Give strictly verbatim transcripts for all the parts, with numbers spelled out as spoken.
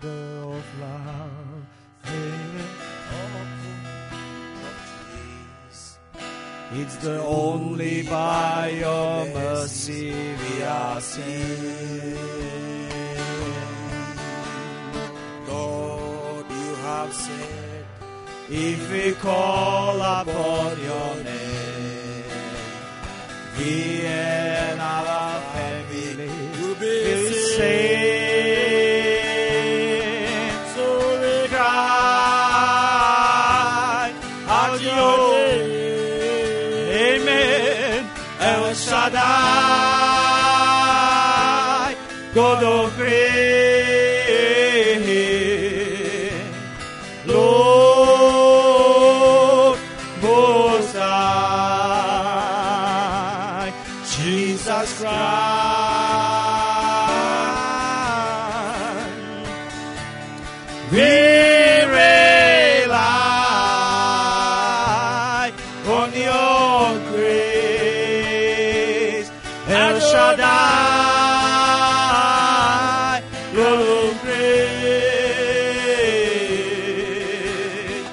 of love. It's the only by your mercy we are saved. Lord, you have said, if we call upon your name, we and our family will be will saved. sing. So we cry out your name. Amen. El Shaddai, God of grace, Lord Most High, Jesus Christ, we rely on your grace, El Shaddai, Lord of grace,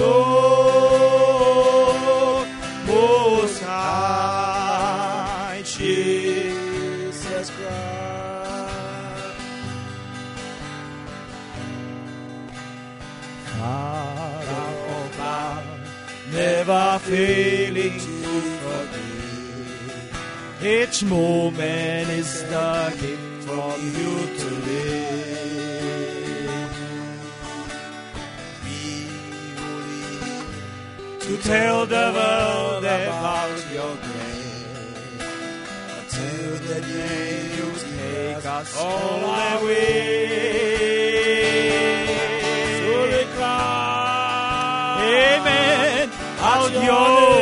Lord Most High, Jesus Christ. Father of love, never failing to forgive. Each moment is the gift from you to live. Be holy, To tell the world about your grace, until the day you take us all all our the way. So we cry, Amen. Out your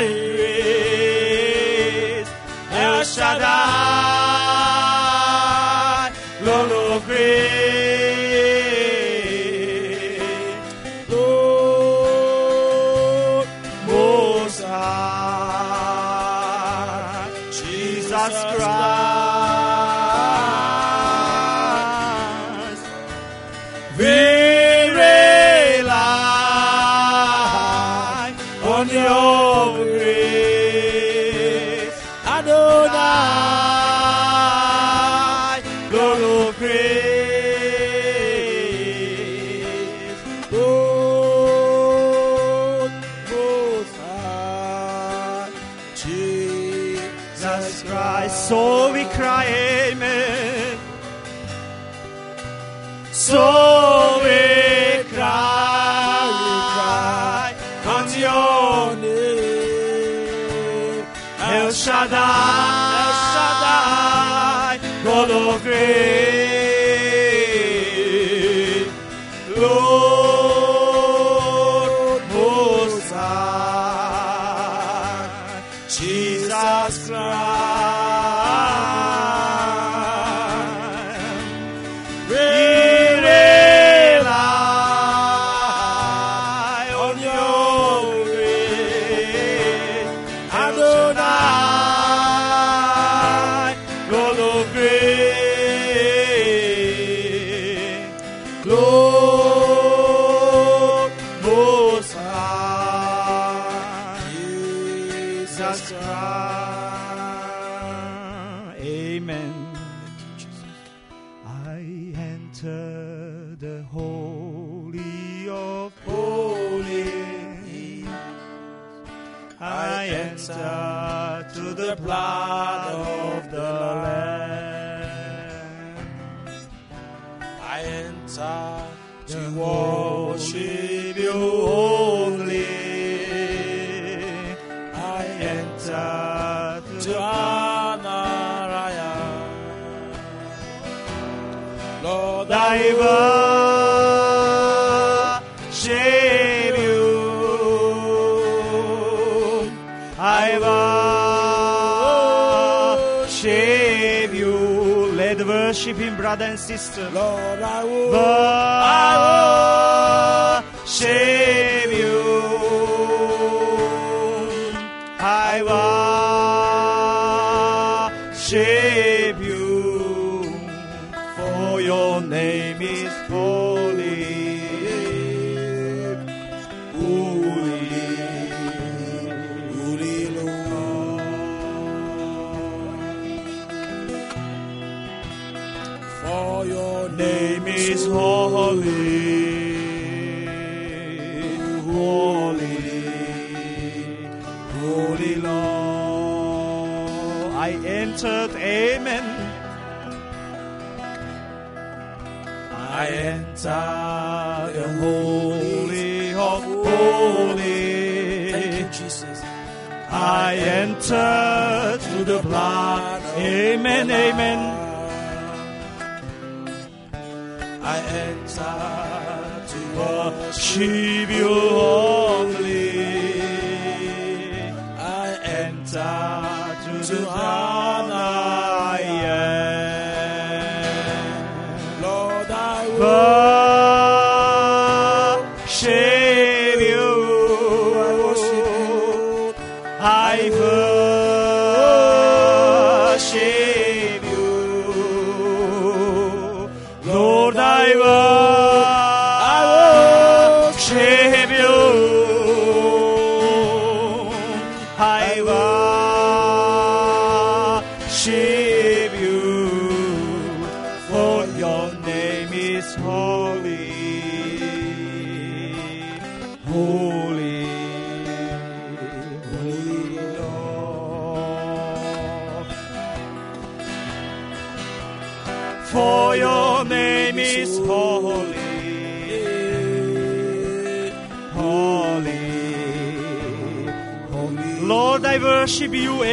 grace, El Shaddai, Lord of grace, Lord Most High, Jesus Christ, we rely on your grace, Adonai, Lord of grace, Lord Most High, Jesus Christ. So we cry, amen. So we cry, we cry on your name, El Shaddai, El Shaddai, God of grace, Lord Most High, Jesus Christ, we rely on your grace, Adonai, God of grace, Lord Most High, Jesus Christ. Amen. I enter the holy of holies. I enter to the blood of the Lamb. I enter To worship you only. I enter to honor I am. Lord, I worship you. I worship you. Let worship him, brother and sister. Lord, I will, I worship you. I worship you. For your name is holy. For your name is holy. Holy, holy Lord. I entered, amen. I entered the holy of holies. Thank you, Jesus. I entered through the blood. Amen, amen. I entered to worship you only. I Entered through to the blood. I am. Lord, I Worship you. worship you. I worship you. Lord, I worship you. I worship you. For your name is holy. Holy, holy Lord. For your name is holy. Holy, holy. Lord, I worship you,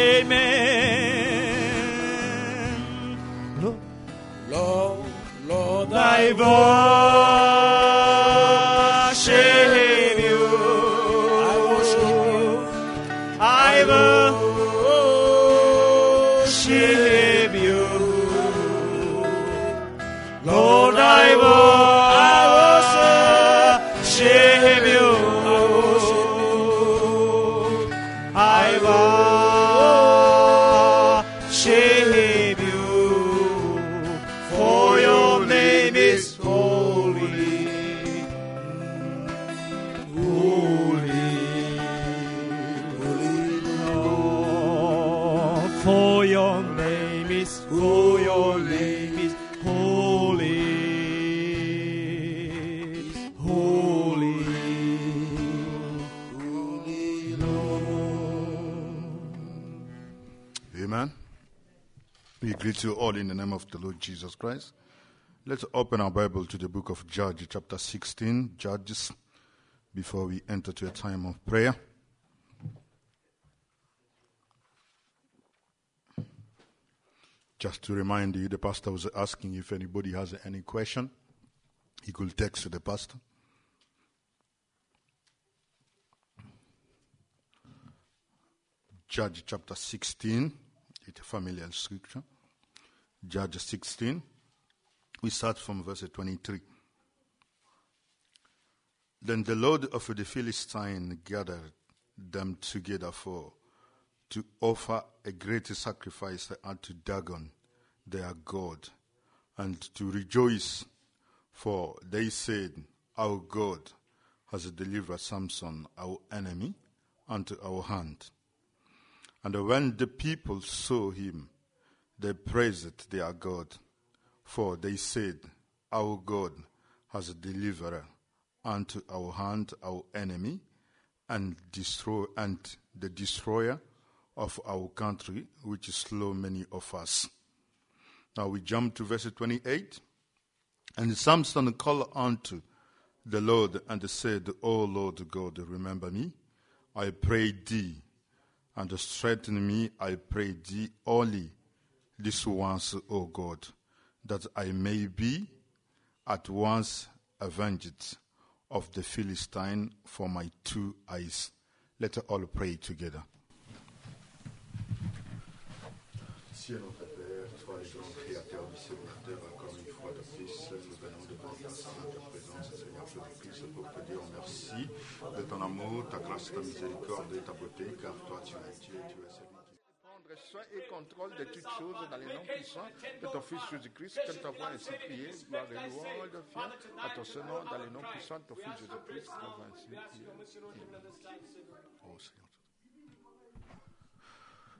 amen. Lord, Lord, Lord, I worship you. I worship you. I worship you. Lord, I worship you. I worship you. For your name is holy. Holy, holy Lord. For your name is, for your name is holy. Holy, holy Lord. Amen. We greet you all in the name of the Lord Jesus Christ. Let's open our Bible to the book of Judges, chapter sixteen, Judges, before we enter to a time of prayer. Just to remind you, the pastor was asking if anybody has any question, he could text the pastor. Judges chapter sixteen, it's a familiar scripture. Judges sixteen, we start from verse twenty-three. Then the Lord of the Philistines gathered them together for to offer a great sacrifice unto Dagon, their God, and to rejoice, for they said, our God has delivered Samson, our enemy, unto our hand. And when the people saw him, they praised their God, for they said, our God has delivered unto our hand our enemy, and destroy and the destroyer of our country, which slew many of us. Now we jump to verse twenty-eight. And Samson called unto the Lord and said, O Lord God, remember me, I pray thee, and strengthen me, I pray thee, only this once, O God, that I may be at once avenged of the Philistine for my two eyes. Let us all pray together. Ciel notre Père, toi le grand créateur du ciel et de la terre, encore une fois de plus, nous venons devant ta sainte présence, Seigneur Jésus-Christ, pour te dire merci de ton amour, ta grâce, ta miséricorde et ta beauté, car toi tu es Dieu, tu es celui qui prendre soin et contrôle de toutes choses dans les noms puissants de ton Fils Jésus-Christ, comme ta voix ainsi priée, gloire et louange de fier à ton Seigneur, dans les noms puissants de ton Fils Jésus-Christ, ta voix ainsi priée. Oh Seigneur.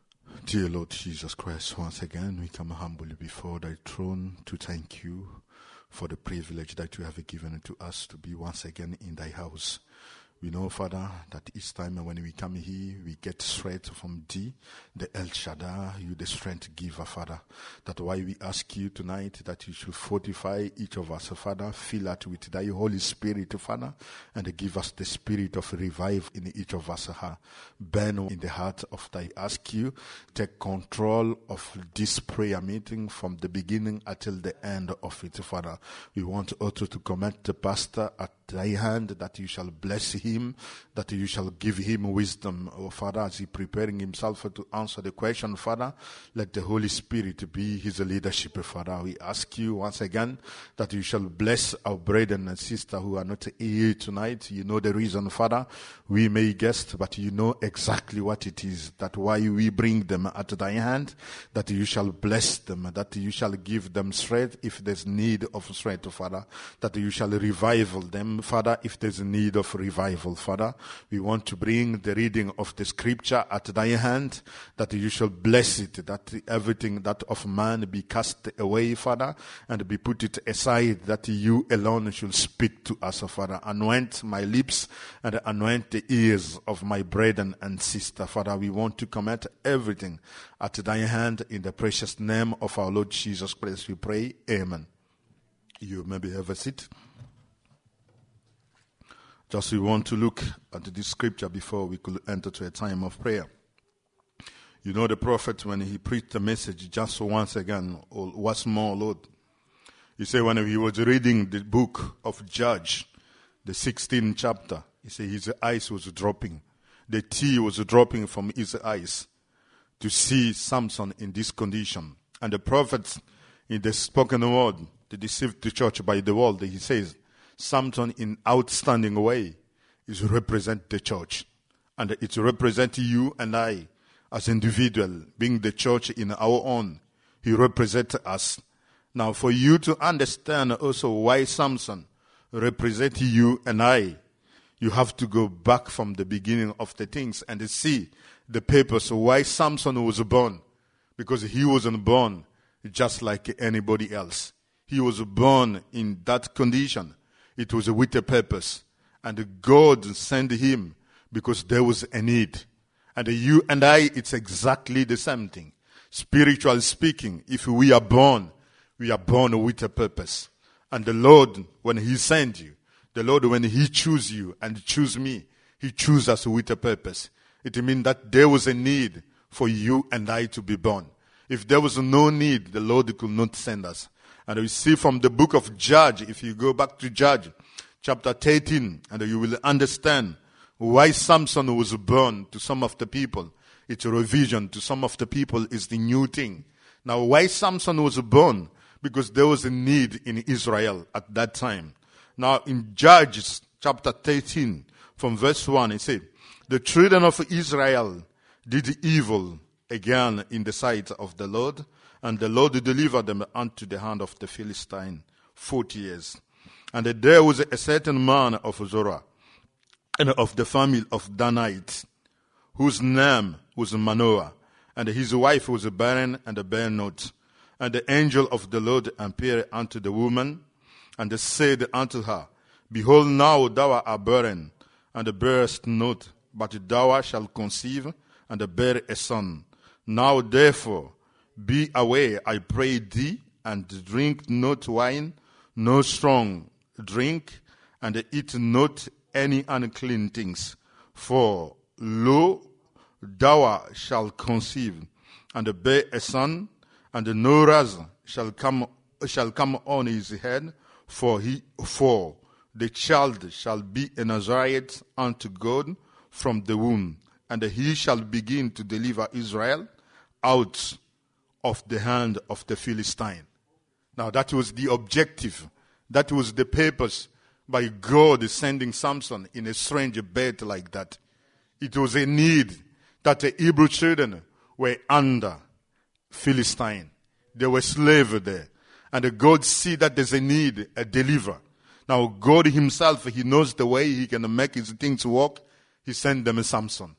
Dear Lord Jesus Christ, once again we come humbly before thy throne to thank you for the privilege that you have given to us to be once again in thy house. We know, Father, that each time when we come here, we get strength from thee, the El Shaddai, you the strength giver, Father. That's why we ask you tonight that you should fortify each of us, Father, fill us with thy Holy Spirit, Father, and give us the spirit of revive in each of us, uh, burn in the heart of thy ask you, take control of this prayer meeting from the beginning until the end of it, Father. We want also to commit the pastor at thy hand, that you shall bless him, that you shall give him wisdom, oh Father, as he preparing himself to answer the question, Father. Let the Holy Spirit be his leadership, Father. We ask you once again that you shall bless our brethren and sisters who are not here tonight. You know the reason, Father. We may guess, but you know exactly what it is. That why we bring them at thy hand, that you shall bless them, that you shall give them strength if there's need of strength, Father, that you shall revive them, Father, if there's a need of revival, Father. We want to bring the reading of the scripture at thy hand, that you shall bless it, that everything that of man be cast away, Father, and be put it aside, that you alone should speak to us, Father. Anoint my lips and anoint the ears of my brethren and sister, Father. We want to commit everything at thy hand in the precious name of our Lord Jesus Christ. We pray, amen. You maybe have a seat. Just we want to look at this scripture before we could enter to a time of prayer. You know the prophet, when he preached the message just once again, or once more, Lord, he said when he was reading the book of Judge, the sixteenth chapter, he said his eyes was dropping. The tear was dropping from his eyes to see Samson in this condition. And the prophet, in the spoken word, to deceive the church by the word, he says, Samson in outstanding way is represent the church. And it represents you and I as individual, being the church in our own. He represents us. Now for you to understand also why Samson represents you and I, you have to go back from the beginning of the things and see the purpose why Samson was born. Because he wasn't born just like anybody else. He was born in that condition. It was with a purpose. And God sent him because there was a need. And you and I, it's exactly the same thing. Spiritually speaking, if we are born, we are born with a purpose. And the Lord, when he sent you, the Lord, when he choose you and choose me, he choose us with a purpose. It means that there was a need for you and I to be born. If there was no need, the Lord could not send us. And we see from the book of Judge, if you go back to Judge, chapter thirteen, and you will understand why Samson was born to some of the people. It's a revision to some of the people is the new thing. Now, why Samson was born? Because there was a need in Israel at that time. Now, in Judges chapter thirteen, from verse one, it says, the children of Israel did evil again in the sight of the Lord, and the Lord delivered them unto the hand of the Philistine forty years. And there was a certain man of Zorah, and of the family of Danites, whose name was Manoah, and his wife was barren and bare not. And the angel of the Lord appeared unto the woman, and said unto her, Behold, now thou art barren, and bearest not, but thou shalt conceive, and bear a son. Now therefore, be aware, I pray thee, and drink not wine, no strong drink, and eat not any unclean things. For, lo, thou shalt conceive, and bear a son, and no razor shall come shall come on his head, for he for the child shall be a Nazarite unto God from the womb, and he shall begin to deliver Israel out of the hand of the Philistine. Now that was the objective. That was the purpose by God sending Samson in a strange bed like that. It was a need that the Hebrew children were under Philistine. They were slaves there. And God see that there's a need, a deliverer. Now God himself, he knows the way he can make his things work. He sent them Samson.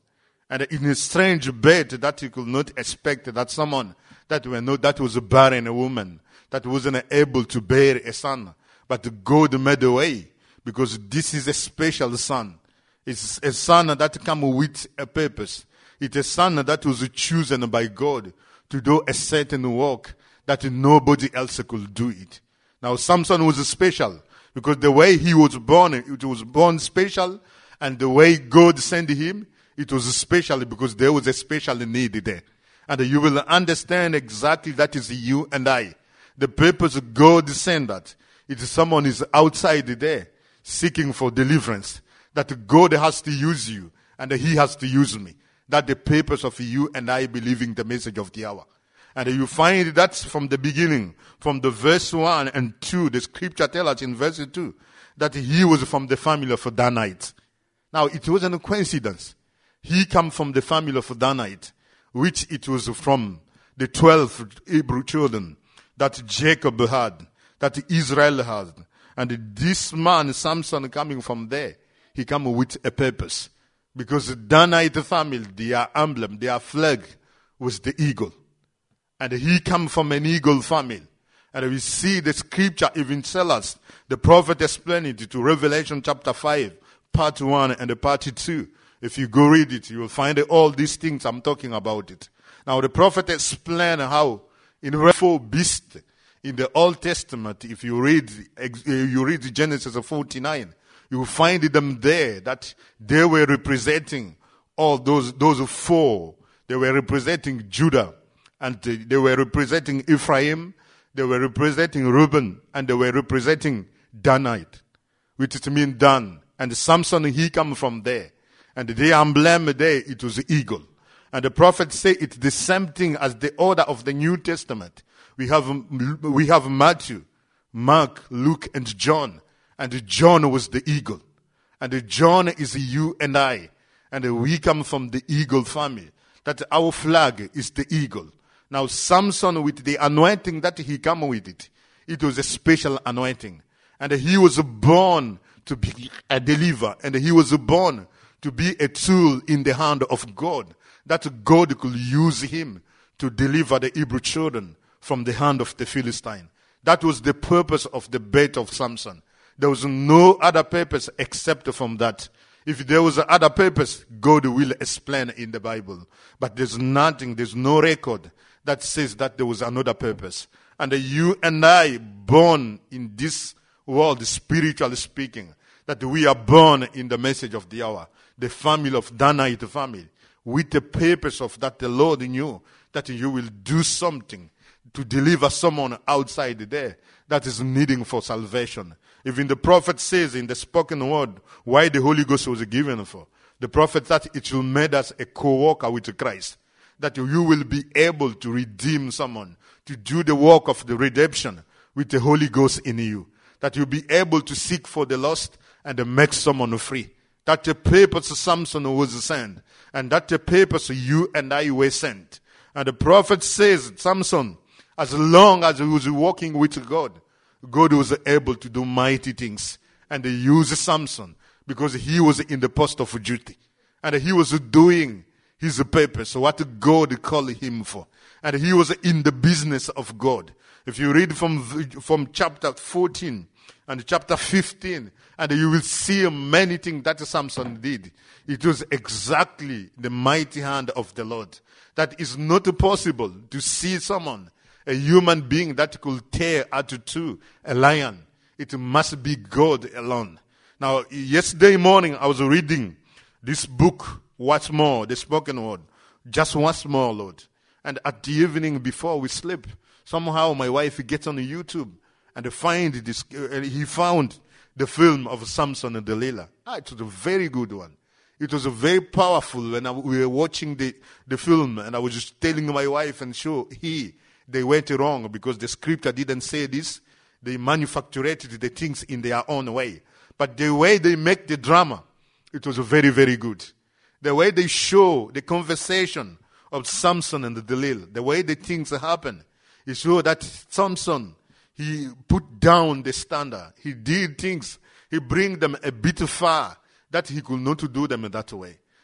And in a strange bed that you could not expect that someone that were not, that was a barren woman, that wasn't able to bear a son, but God made a way, because this is a special son. It's a son that comes with a purpose. It's a son that was chosen by God to do a certain work that nobody else could do it. Now Samson was special because the way he was born, it was born special, and the way God sent him, it was special because there was a special need there. And you will understand exactly that is you and I. The purpose God sent that. It is someone is outside there seeking for deliverance. That God has to use you and he has to use me. That the purpose of you and I believing the message of the hour. And you find that from the beginning, from the verse one and two, the scripture tells us in verse two, that he was from the family of Danite. Now, it wasn't a coincidence. He came from the family of Danite, which it was from the twelve Hebrew children that Jacob had, that Israel had. And this man, Samson, coming from there, he came with a purpose. Because the Danite family, their emblem, their flag was the eagle. And he came from an eagle family. And we see the scripture even tell us, the prophet explained it to Revelation chapter five, part one and part two. If you go read it, you will find all these things I'm talking about it. Now the prophet explained how in four beasts in the Old Testament, if you read, you read Genesis forty-nine, you will find them there that they were representing all those, those four. They were representing Judah, and they were representing Ephraim, they were representing Reuben, and they were representing Danite, which is mean Dan. And Samson, he come from there. And the emblem there, it was the eagle. And the prophet say it's the same thing as the order of the New Testament. We have, we have Matthew, Mark, Luke, and John. And John was the eagle. And John is you and I. And we come from the eagle family. That our flag is the eagle. Now Samson, with the anointing that he came with it, it was a special anointing. And he was born to be a deliverer. And he was born to be a tool in the hand of God. That God could use him to deliver the Hebrew children from the hand of the Philistine. That was the purpose of the birth of Samson. There was no other purpose except from that. If there was other purpose, God will explain in the Bible. But there's nothing, there's no record that says that there was another purpose. And you and I, born in this world, spiritually speaking, that we are born in the message of the hour, the family of Danite family, with the purpose of that the Lord knew that you will do something to deliver someone outside there that is needing for salvation. Even the prophet says in the spoken word why the Holy Ghost was given for. The prophet that it will make us a co-worker with Christ. That you will be able to redeem someone, to do the work of the redemption with the Holy Ghost in you. That you'll be able to seek for the lost and to make someone free. That the purpose Samson was sent. And that the purpose you and I were sent. And the prophet says, Samson, as long as he was walking with God, God was able to do mighty things. And he used Samson because he was in the post of duty. And he was doing his purpose, what God called him for. And he was in the business of God. If you read from, from chapter fourteen and chapter fifteen, and you will see many things that Samson did. It was exactly the mighty hand of the Lord. That is not possible to see someone, a human being that could tear out two a lion. It must be God alone. Now, yesterday morning I was reading this book, Once More, the spoken word. Just once more, Lord. And at the evening before we sleep, somehow my wife gets on YouTube and find this. Uh, he found the film of Samson and Delilah. Ah, it was a very good one. It was a very powerful when I, we were watching the, the film, and I was just telling my wife and sure he they went wrong because the scripture didn't say this. They manufactured the things in their own way. But the way they make the drama, it was very, very good. The way they show the conversation of Samson and Delilah, the way the things happen, it showed that Samson, he put down the standard. He did things, he bring them a bit far that he could not do them in that way.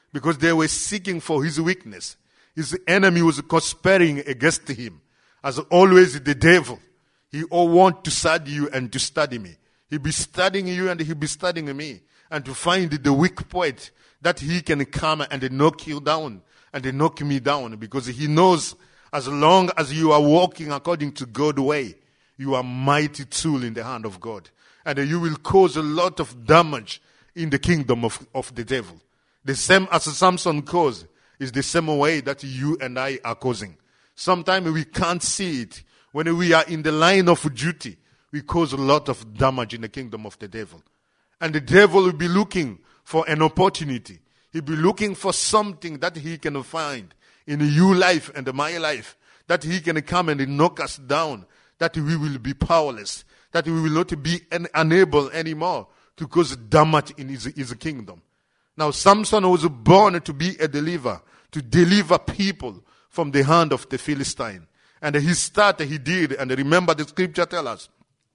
because they were seeking for his weakness. His enemy was conspiring against him. As always, the devil, he all want to study you and to study me. He'll be studying you and he'll be studying me. And to find the weak point that he can come and knock you down and knock me down, because he knows as long as you are walking according to God's way, you are a mighty tool in the hand of God. And you will cause a lot of damage in the kingdom of, of the devil. The same as Samson caused is the same way that you and I are causing. Sometimes we can't see it. When we are in the line of duty, we cause a lot of damage in the kingdom of the devil. And the devil will be looking for an opportunity. He'll be looking for something that he can find in your life and my life, that he can come and knock us down, that we will be powerless, that we will not be un- unable anymore to cause damage in his, his kingdom. Now, Samson was born to be a deliverer, to deliver people from the hand of the Philistine. And he started, he did, and remember the scripture tells us,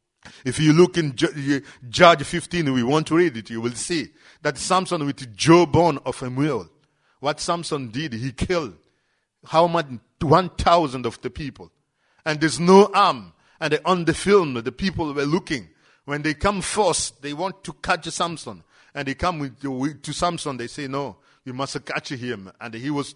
if you look in Judge fifteen, we want to read it, you will see that Samson with jawbone of a mule, what Samson did, he killed how much? one thousand of the people. And there's no arm. And on the film, the people were looking. When they come first, they want to catch Samson. And they come with, with, to Samson, they say, no, you must catch him. And he was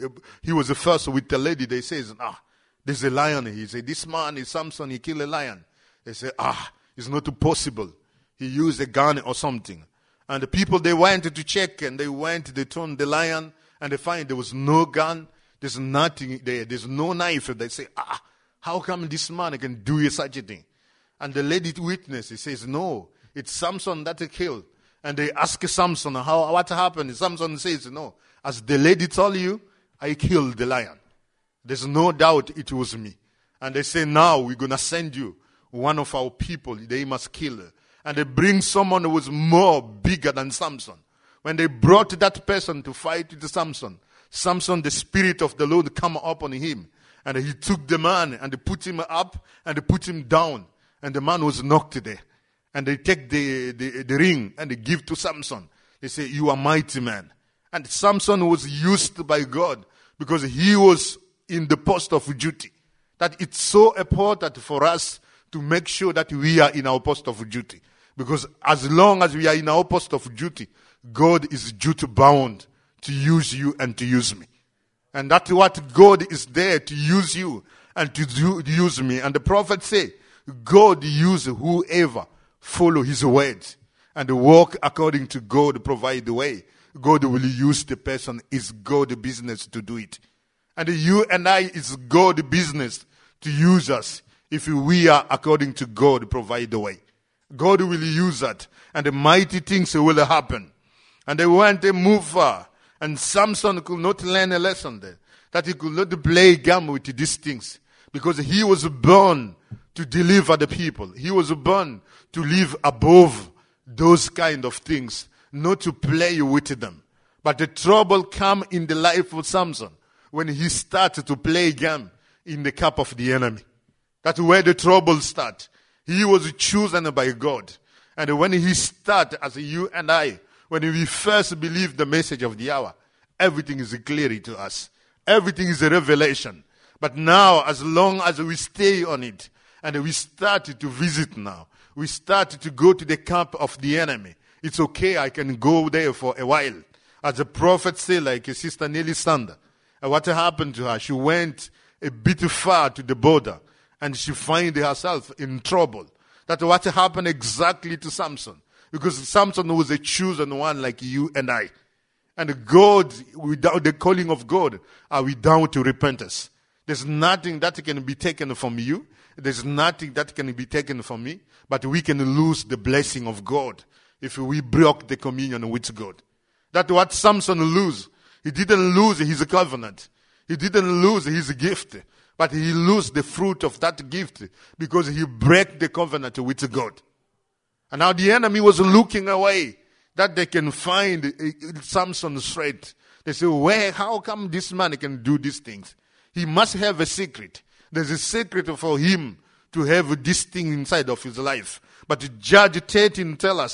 he was the first with the lady. They say, ah, there's a lion. He said, this man is Samson, he killed a lion. They say, ah, it's not possible. He used a gun or something. And the people, they went to check, and they went, they turned the lion, and they find there was no gun, there's nothing there, there's no knife. They say, ah, how come this man can do such a thing? And the lady witness, he says, no, it's Samson that he killed. And they ask Samson, how, what happened? Samson says, no, as the lady told you, I killed the lion. There's no doubt it was me. And they say, now we're going to send you one of our people, they must kill her. And they bring someone who was more bigger than Samson. When they brought that person to fight with Samson, Samson, the Spirit of the Lord come upon him. And he took the man and they put him up and they put him down. And the man was knocked there. And they take the, the, the ring and they give to Samson. They say, you are mighty man. And Samson was used by God because he was in the post of duty. That it's so important for us to make sure that we are in our post of duty. Because as long as we are in our post of duty, God is duty bound to use you and to use me. And that's what God is there to use you and to do, use me. And the prophet say, God use whoever follow his words and walk according to God, provide the way. God will use the person. It's God's business to do it. And you and I, it's God's business to use us. If we are according to God, provide the way. God will use that. And the mighty things will happen. And they went and moved far. And Samson could not learn a lesson there. That he could not play game with these things. Because he was born to deliver the people. He was born to live above those kind of things. Not to play with them. But the trouble come in the life of Samson. When he started to play game in the cup of the enemy. That's where the trouble starts. He was chosen by God. And when he started, as you and I, when we first believe the message of the hour, everything is clear to us. Everything is a revelation. But now, as long as we stay on it, and we start to visit now, we start to go to the camp of the enemy, it's okay, I can go there for a while. As the prophet said, like Sister Nelly Sander, and what happened to her? She went a bit far to the border. And she find herself in trouble. That's what happened exactly to Samson. Because Samson was a chosen one like you and I. And God, without the calling of God, are we down to repentance. There's nothing that can be taken from you. There's nothing that can be taken from me. But we can lose the blessing of God if we broke the communion with God. That's what Samson lose. He didn't lose his covenant. He didn't lose his gift. But he lost the fruit of that gift because he broke the covenant with God. And now the enemy was looking away that they can find Samson straight. They say, where, how come this man can do these things? He must have a secret. There's a secret for him to have this thing inside of his life. But Judge thirteen tells us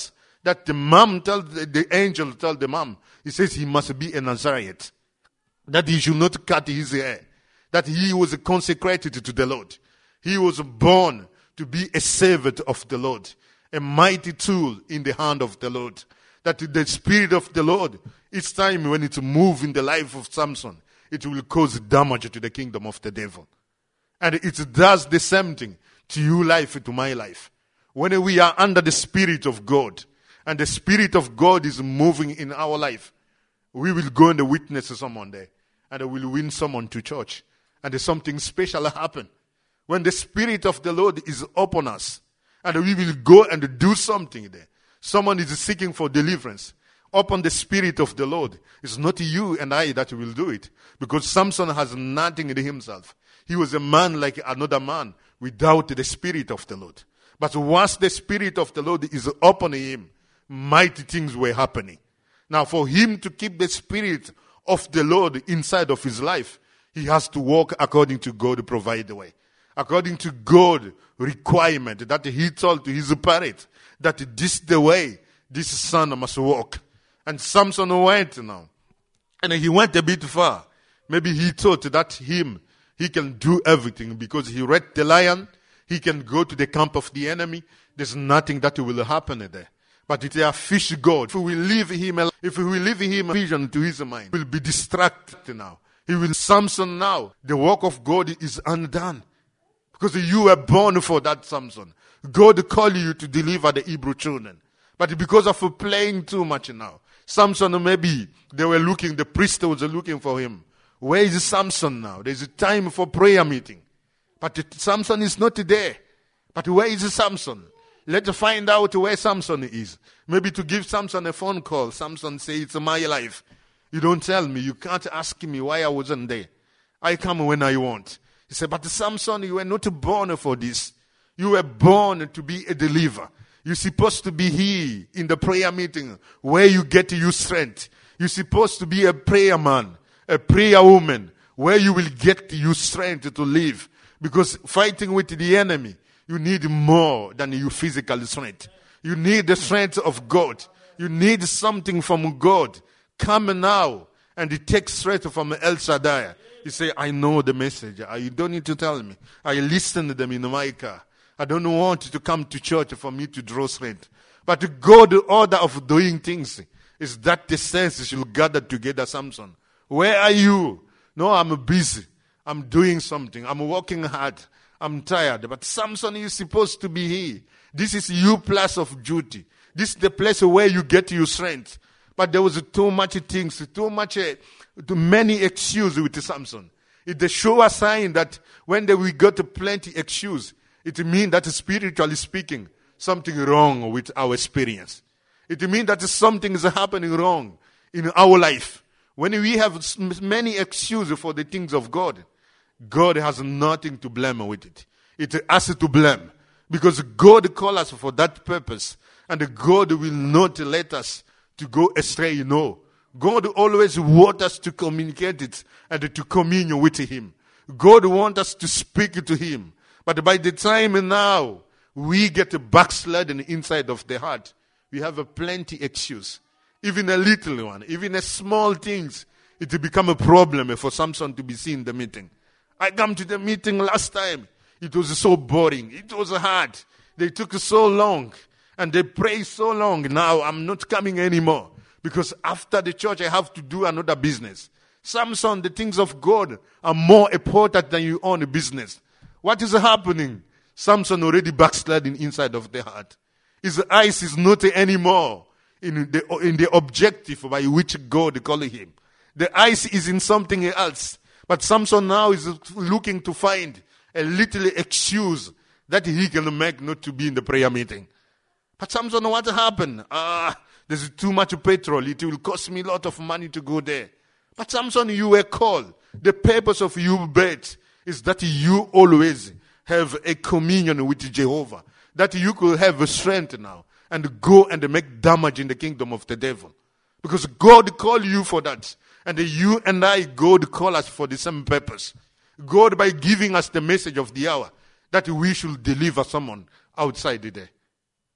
That the mom tells, the, the angel tells the mom, he says he must be a Nazarene. That he should not cut his hair. That he was consecrated to the Lord. He was born to be a servant of the Lord. A mighty tool in the hand of the Lord. That the Spirit of the Lord, each time when it moves in the life of Samson, it will cause damage to the kingdom of the devil. And it does the same thing to your life, to my life. When we are under the Spirit of God, and the Spirit of God is moving in our life, we will go and witness someone there. And we will win someone to church. And something special happen. When the Spirit of the Lord is upon us, and we will go and do something there. Someone is seeking for deliverance. Upon the Spirit of the Lord. It's not you and I that will do it. Because Samson has nothing in himself. He was a man like another man without the Spirit of the Lord. But once the Spirit of the Lord is upon him, mighty things were happening. Now for him to keep the Spirit of the Lord inside of his life, he has to walk according to God provide the way. According to God requirement that he told to his parents that this is the way this son must walk. And Samson went now. And he went a bit far. Maybe he thought that him, he can do everything because he read the lion. He can go to the camp of the enemy. There's nothing that will happen there. But it's a fish God. If we leave him, if we leave him a vision to his mind, he will be distracted now. He will, Samson now, the work of God is undone. Because you were born for that, Samson. God called you to deliver the Hebrew children. But because of playing too much now, Samson maybe, they were looking, the priest was looking for him. Where is Samson now? There's a time for prayer meeting. But Samson is not there. But where is Samson? Let's find out where Samson is. Maybe to give Samson a phone call. Samson say, it's my life. You don't tell me. You can't ask me why I wasn't there. I come when I want. He said, but Samson, you were not born for this. You were born to be a deliverer. You're supposed to be here in the prayer meeting where you get your strength. You're supposed to be a prayer man, a prayer woman, where you will get your strength to live. Because fighting with the enemy, you need more than your physical strength. You need the strength of God. You need something from God. Come now and take strength from El Shaddai. You say, I know the message. You don't need to tell me. I listen to them in my car. I don't want to come to church for me to draw strength. But God's order of doing things is that the senses should gather together, Samson. Where are you? No, I'm busy. I'm doing something. I'm working hard. I'm tired. But Samson is supposed to be here. This is your place of duty. This is the place where you get your strength. But there was too much things, too much, uh, too many excuses with Samson. It's a sure sign that when we got plenty excuse, it means that spiritually speaking, something wrong with our experience. It means that something is happening wrong in our life. When we have many excuses for the things of God, God has nothing to blame with it. It has to blame. Because God called us for that purpose. And God will not let us to go astray, no. God always wants us to communicate it and to commune with Him. God wants us to speak to Him. But by the time now we get backslidden inside of the heart, we have a plenty excuse. Even a little one, even a small things, it will become a problem for Samson to be seen in the meeting. I come to the meeting last time. It was so boring. It was hard. They took so long. And they prayed so long. Now I'm not coming anymore. Because after the church, I have to do another business. Samson, the things of God are more important than your own business. What is happening? Samson already backsliding inside of the heart. His eyes is not anymore in the, in the objective by which God called him. The eyes is in something else. But Samson now is looking to find a little excuse that he can make not to be in the prayer meeting. But Samson, what happened? Ah, there's too much petrol. It will cost me a lot of money to go there. But Samson, you were called. The purpose of your birth is that you always have a communion with Jehovah. That you could have a strength now and go and make damage in the kingdom of the devil. Because God called you for that. And you and I, God called us for the same purpose. God, by giving us the message of the hour, that we should deliver someone outside there.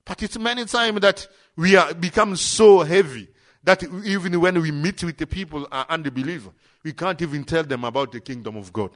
But it's many times that we are become so heavy that even when we meet with the people are unbelievers, we can't even tell them about the kingdom of God.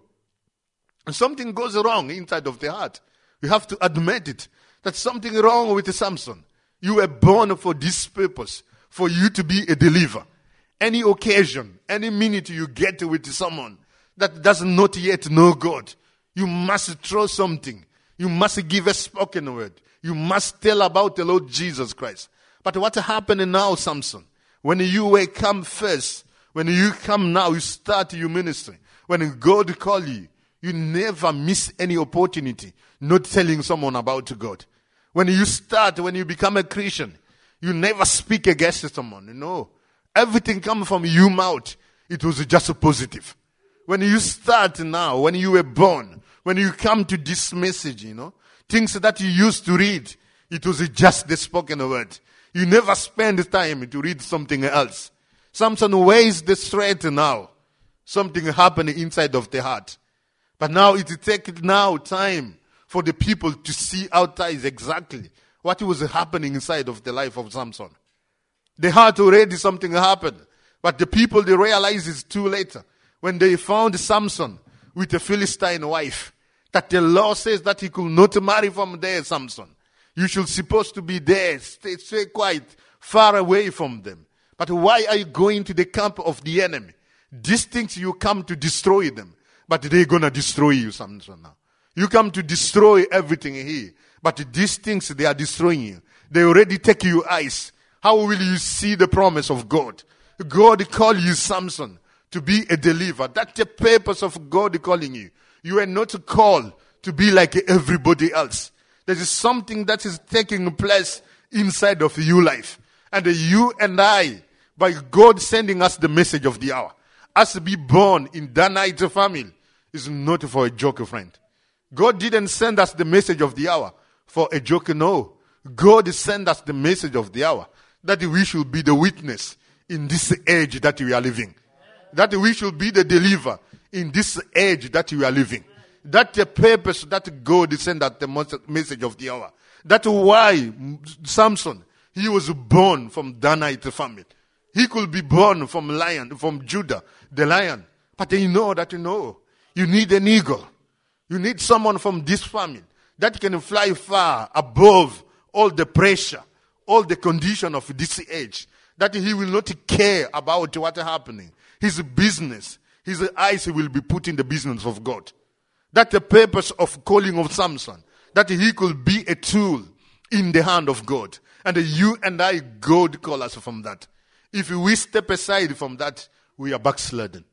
And something goes wrong inside of the heart. We have to admit it. That's something wrong with Samson. You were born for this purpose, for you to be a deliverer. Any occasion, any minute you get with someone that does not yet know God, you must throw something. You must give a spoken word. You must tell about the Lord Jesus Christ. But what happened now, Samson? When you were come first, when you come now, you start your ministry. When God call you, you never miss any opportunity not telling someone about God. When you start, when you become a Christian, you never speak against someone. You know, everything comes from your mouth. It was just positive. When you start now, when you were born, when you come to this message, you know, things that you used to read, it was just the spoken word. You never spend time to read something else. Samson weighs the threat now. Something happened inside of the heart. But now it takes now time for the people to see outside exactly what was happening inside of the life of Samson. They had already something happened. But the people, they realize it's too late. When they found Samson with a Philistine wife, that the law says that he could not marry from there, Samson. You should supposed to be there, stay, stay quite far away from them. But why are you going to the camp of the enemy? These things you come to destroy them, but they're going to destroy you, Samson, now. You come to destroy everything here, but these things, they are destroying you. They already take your eyes. How will you see the promise of God? God called you, Samson, to be a deliverer. That's the purpose of God calling you. You are not called to be like everybody else. There is something that is taking place inside of your life. And you and I, by God sending us the message of the hour, us to be born in Danite family, is not for a joke, friend. God didn't send us the message of the hour for a joke, no. God sent us the message of the hour that we should be the witness in this age that we are living. That we should be the deliverer in this age that we are living. That's the purpose that God sent us the message of the hour. That's why Samson, he was born from Danite family. He could be born from lion, from Judah, the lion. But you know that you know, you need an eagle. You need someone from this family that can fly far above all the pressure, all the condition of this age. That he will not care about what's happening. His business, his eyes will be put in the business of God. That's the purpose of calling of Samson. That he could be a tool in the hand of God. And you and I, God call us from that. If we step aside from that, we are backslidden.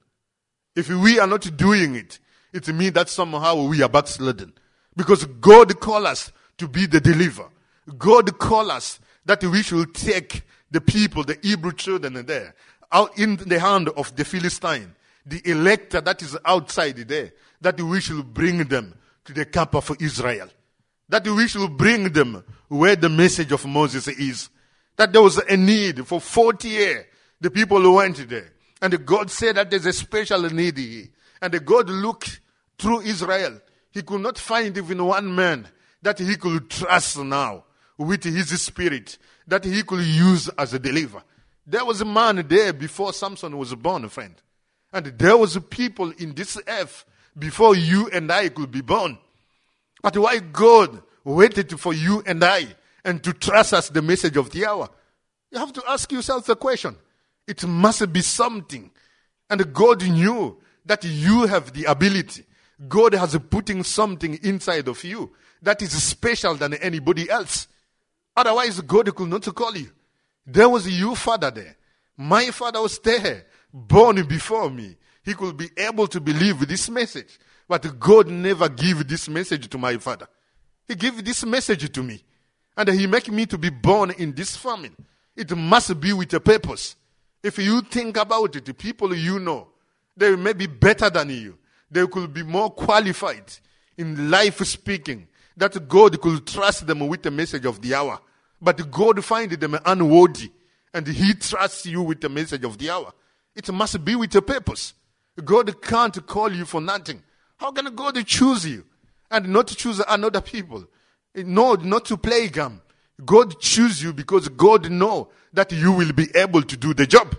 If we are not doing it, it means that somehow we are backslidden. Because God call us to be the deliverer. God call us that we should take the people, the Hebrew children there, out in the hand of the Philistine, the elector that is outside there, that we should bring them to the camp of Israel. That we should bring them where the message of Moses is. That there was a need for forty years. The people went there. And God said that there's a special need here. And God looked through Israel. He could not find even one man that he could trust now with his spirit, that he could use as a deliverer. There was a man there before Samson was born, friend. And there was people in this earth before you and I could be born. But why God waited for you and I and to trust us the message of the hour? You have to ask yourself a question. It must be something. And God knew that you have the ability. God has putting something inside of you that is special than anybody else. Otherwise, God could not call you. There was your father there. My father was there, born before me. He could be able to believe this message. But God never gave this message to my father. He gave this message to me. And he make me to be born in this family. It must be with a purpose. If you think about it, the people you know, they may be better than you. They could be more qualified in life speaking. That God could trust them with the message of the hour. But God find them unworthy. And he trusts you with the message of the hour. It must be with a purpose. God can't call you for nothing. How can God choose you and not choose another people? No, not to play game. God choose you because God know that you will be able to do the job.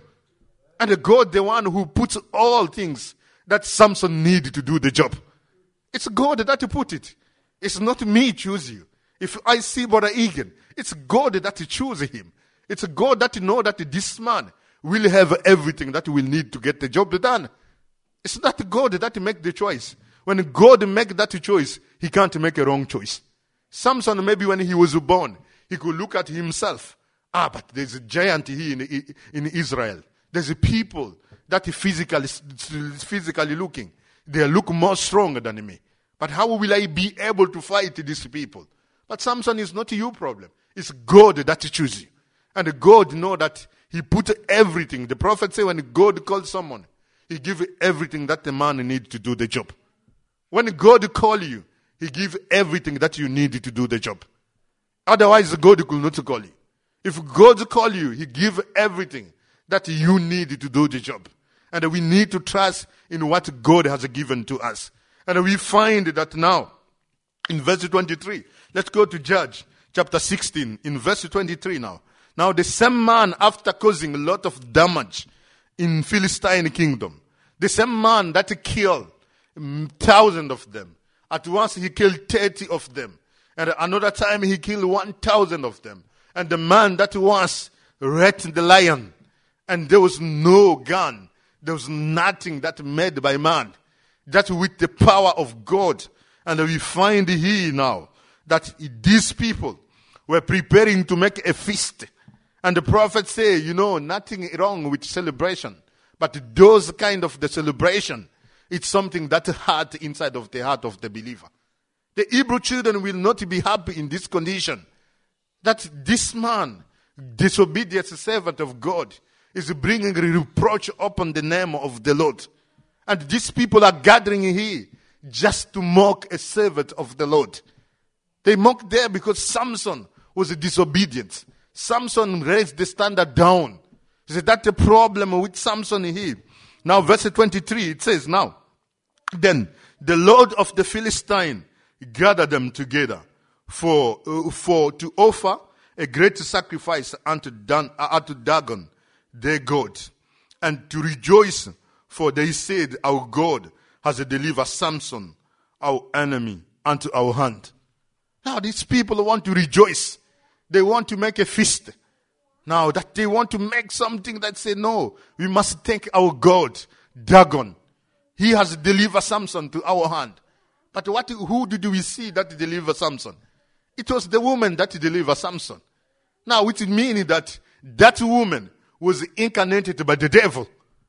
And God, the one who puts all things that Samson need to do the job. It's God that put it. It's not me choose you. If I see Brother Egan, it's God that choose him. It's God that know that this man will have everything that will need to get the job done. It's not God that make the choice. When God make that choice, he can't make a wrong choice. Samson, maybe when he was born, he could look at himself. Ah, but there's a giant here in, in Israel. There's a people that is physically, physically looking. They look more stronger than me. But how will I be able to fight these people? But Samson is not your problem. It's God that chooses you. And God know that he put everything. The prophet say when God calls someone, he give everything that the man needs to do the job. When God call you, he give everything that you need to do the job. Otherwise, God could not call you. If God call you, he give everything that you need to do the job. And we need to trust in what God has given to us. And we find that now, in verse twenty-three, let's go to Judge chapter sixteen, in verse twenty-three now. Now the same man, after causing a lot of damage in Philistine kingdom, the same man that killed thousands of them, at once he killed thirty of them. And another time he killed one thousand of them. And the man that once ate the lion, and there was no gun, there was nothing that made by man, that with the power of God. And we find here now that these people were preparing to make a feast. And the prophet say, you know, nothing wrong with celebration. But those kind of the celebration, it's something that hurt inside of the heart of the believer. The Hebrew children will not be happy in this condition. That this man, disobedient servant of God, is bringing reproach upon the name of the Lord. And these people are gathering here just to mock a servant of the Lord. They mock there because Samson was disobedient. Samson raised the standard down. He said that's the problem with Samson here. Now verse twenty-three, it says now, then the Lord of the Philistine gathered them together for, uh, for to offer a great sacrifice unto, Dan, uh, unto Dagon, their God, and to rejoice, for they said, our God has delivered Samson, our enemy, unto our hand. Now these people want to rejoice. They want to make a feast. Now that they want to make something that say, no, we must thank our God, Dagon. He has delivered Samson to our hand. But what? Who did we see that delivered Samson? It was the woman that delivered Samson. Now, which means that that woman was incarnated by the devil.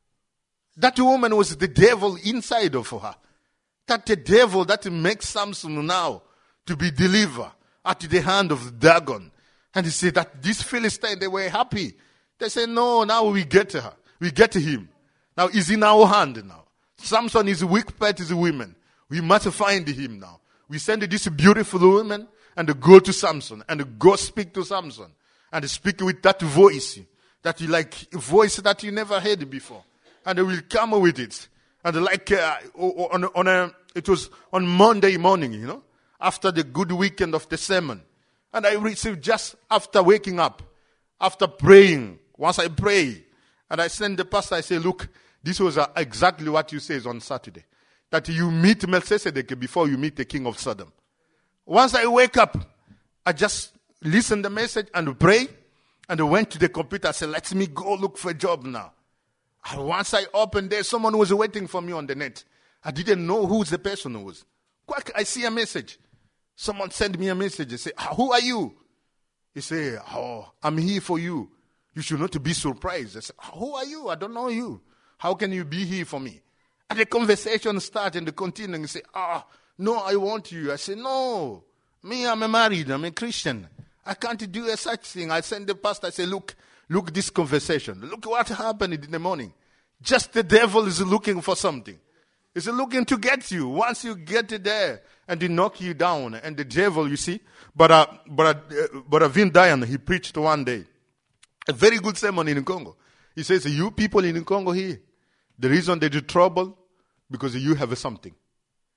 That woman was the devil inside of her. That the devil that makes Samson now to be delivered at the hand of Dagon. And he said that these Philistines, they were happy. They said, no, now we get her. We get him. Now he's in our hand now. Samson is weak part is women. We must find him now. We send this beautiful woman and go to Samson and go speak to Samson and speak with that voice that you like, a voice that you never heard before. And they will come with it. And like uh, on, on a, it was on Monday morning, you know, after the good weekend of the sermon. And I received just after waking up, after praying, once I pray, and I send the pastor, I say, look, this was uh, exactly what you said on Saturday. That you meet Melchizedek before you meet the king of Sodom. Once I wake up, I just listen the message and pray. And I went to the computer. I said, let me go look for a job now. And once I opened there, someone was waiting for me on the net. I didn't know who the person was. Quick, I see a message. Someone sent me a message. They say, who are you? He said, oh, I'm here for you. You should not be surprised. I said, who are you? I don't know you. How can you be here for me? And the conversation started and the continuing. He said, ah, no, I want you. I said, no, me, I'm a married, I'm a Christian. I can't do a such thing. I send the pastor, I say, look, look this conversation. Look what happened in the morning. Just the devil is looking for something. He's looking to get you. Once you get it there, and they knock you down. And the devil, you see, but uh, but uh, but uh, Vin Dayan, he preached one day a very good sermon in Congo. He says, you people in Congo here, the reason they do trouble, because you have something.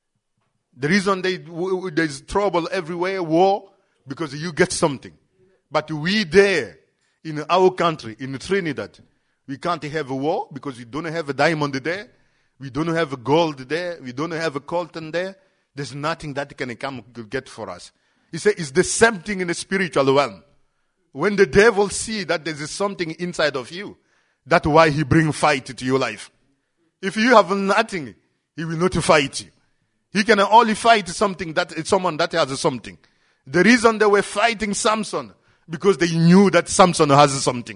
The reason they w- there's trouble everywhere, war, because you get something. But we there, in our country, in Trinidad, we can't have a war because we don't have a diamond there. We don't have a gold there. We don't have a coltan there. There's nothing that can come to get for us. He said it's the same thing in the spiritual realm. When the devil see that there is something inside of you, that's why he bring fight to your life. If you have nothing, he will not fight you. He can only fight something that someone that has something. The reason they were fighting Samson, because they knew that Samson has something.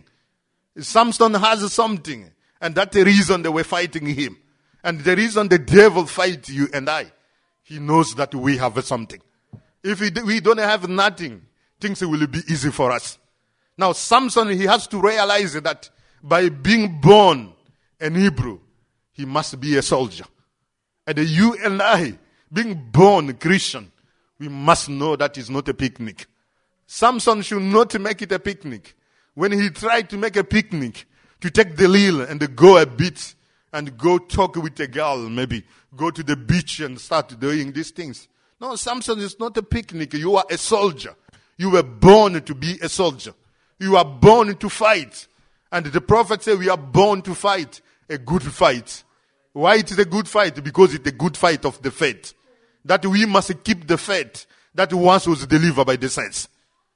Samson has something, and that's the reason they were fighting him. And the reason the devil fights you and I, he knows that we have something. If we, we don't have nothing, things will be easy for us. Now Samson, he has to realize that by being born an Hebrew, he must be a soldier. And you and I, being born Christian, we must know that it's not a picnic. Samson should not make it a picnic. When he tried to make a picnic, to take the lil and go a bit and go talk with a girl, maybe go to the beach and start doing these things. No, Samson is not a picnic. You are a soldier. You were born to be a soldier. You are born to fight. And the prophet said we are born to fight a good fight. Why it is a good fight? Because it's a good fight of the faith. That we must keep the faith that once was delivered by the saints.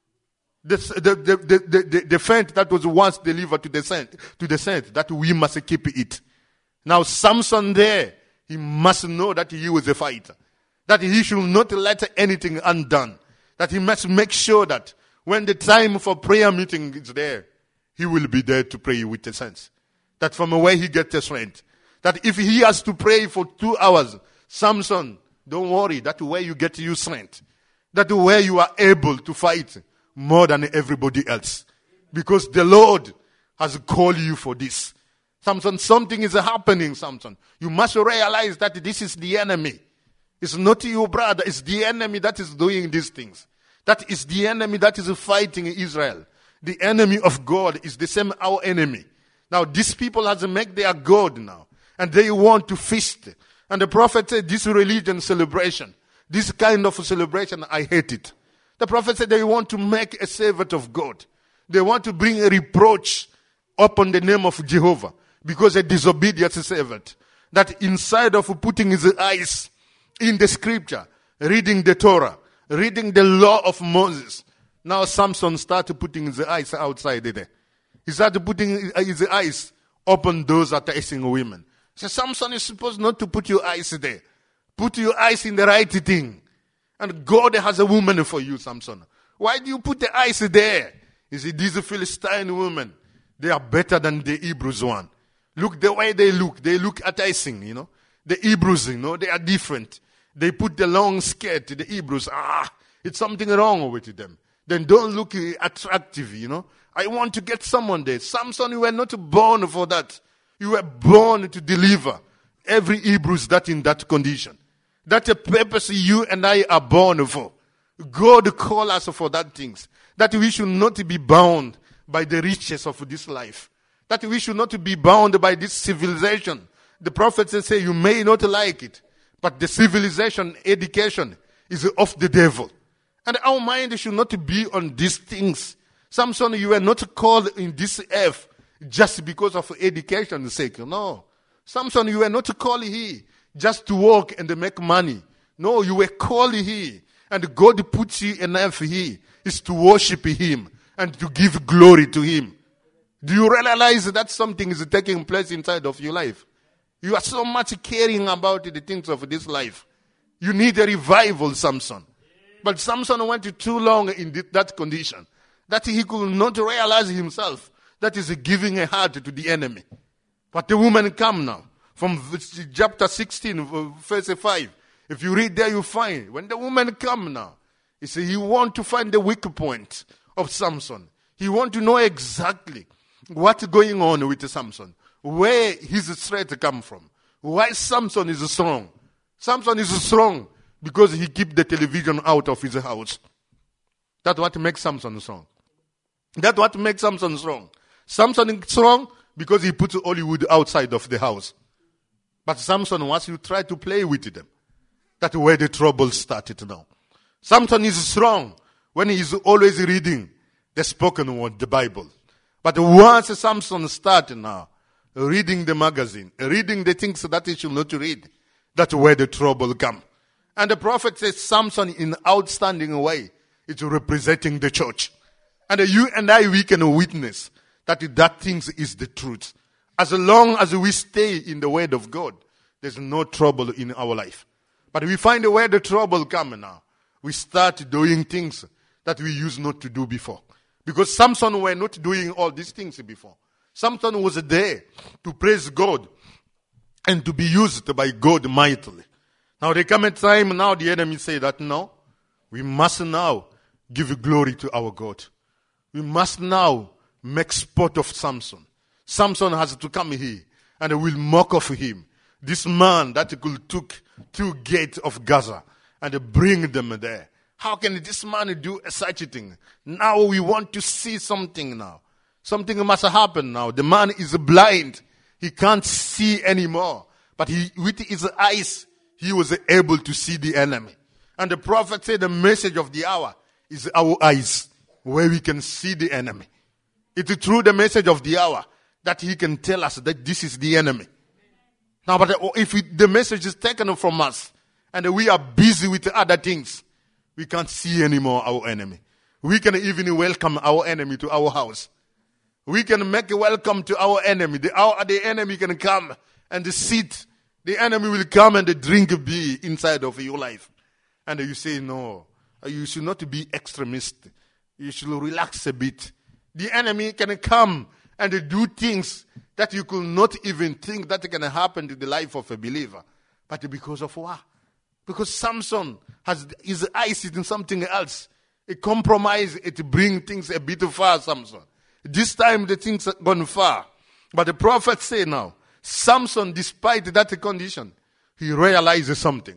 The, the, the, the, the, the faith that was once delivered to the saint, to the saint, that we must keep it. Now Samson there, he must know that he was a fighter. That he should not let anything undone. That he must make sure that when the time for prayer meeting is there, he will be there to pray with the saints. That from where he gets the strength. That if he has to pray for two hours, Samson, don't worry, that's where you get your strength. That's where you are able to fight more than everybody else. Because the Lord has called you for this. Samson, something is happening, Samson. You must realize that this is the enemy. It's not your brother, it's the enemy that is doing these things. That is the enemy that is fighting Israel. The enemy of God is the same our enemy. Now these people has made their God now. And they want to feast. And the prophet said this religion celebration, this kind of celebration, I hate it. The prophet said they want to make a servant of God. They want to bring a reproach upon the name of Jehovah. Because a disobedient servant. That inside of putting his eyes in the scripture, reading the Torah, reading the law of Moses. Now Samson started putting his eyes outside there. He started putting his eyes upon those enticing women. So Samson is supposed not to put your eyes there. Put your eyes in the right thing. And God has a woman for you, Samson. Why do you put the eyes there? You see, these Philistine women, they are better than the Hebrews one. Look the way they look. They look enticing, you know. The Hebrews, you know, they are different. They put the long skirt, the Hebrews, ah, it's something wrong with them. Then don't look attractive, you know. I want to get someone there. Samson, you were not born for that. You were born to deliver every Hebrews that in that condition. That's a purpose you and I are born for. God called us for that things. That we should not be bound by the riches of this life. That we should not be bound by this civilization. The prophets say you may not like it, but the civilization, education is of the devil. And our mind should not be on these things. Samson, you were not called in this earth just because of education's sake. No. Samson, you were not called here just to work and make money. No, you were called here. And God puts you enough here is to worship him and to give glory to him. Do you realize that something is taking place inside of your life? You are so much caring about the things of this life. You need a revival, Samson. But Samson went too long in that condition that he could not realize himself that is giving a heart to the enemy. But the woman come now. From chapter sixteen, verse five. If you read there, you find, when the woman come now, he said he want to find the weak point of Samson. He want to know exactly what's going on with Samson. Where his strength come from. Why Samson is strong. Samson is strong because he keep the television out of his house. That's what makes Samson strong. That's what makes Samson strong. Samson is strong because he puts Hollywood outside of the house. But Samson, once you try to play with them, that's where the trouble started now. Samson is strong when he is always reading the spoken word, the Bible. But once Samson started now, reading the magazine, reading the things that he should not read, that's where the trouble come. And the prophet says Samson in outstanding way is representing the church. And you and I, we can witness that that thing is the truth. As long as we stay in the word of God, there's no trouble in our life. But we find where the trouble comes now. We start doing things that we used not to do before. Because Samson were not doing all these things before. Samson was there to praise God and to be used by God mightily. Now there come a time now the enemy say that no, we must now give glory to our God. We must now make sport of Samson. Samson has to come here and we'll mock of him. This man that could took two gates of Gaza and bring them there. How can this man do such a thing? Now we want to see something now. Something must happen now. The man is blind. He can't see anymore. But he, with his eyes, he was able to see the enemy. And the prophet said the message of the hour is our eyes, where we can see the enemy. It is through the message of the hour that he can tell us that this is the enemy. Now, but if we, the message is taken from us and we are busy with other things, we can't see anymore our enemy. We can even welcome our enemy to our house. We can make a welcome to our enemy. The, our, the enemy can come and sit. The enemy will come and drink beer inside of your life. And you say, no, you should not be extremist. You should relax a bit. The enemy can come and do things that you could not even think that can happen to the life of a believer. But because of what? Because Samson has his eyes in something else. A compromise, it brings things a bit far, Samson. This time the things have gone far. But the prophet say now, Samson, despite that condition, he realized something.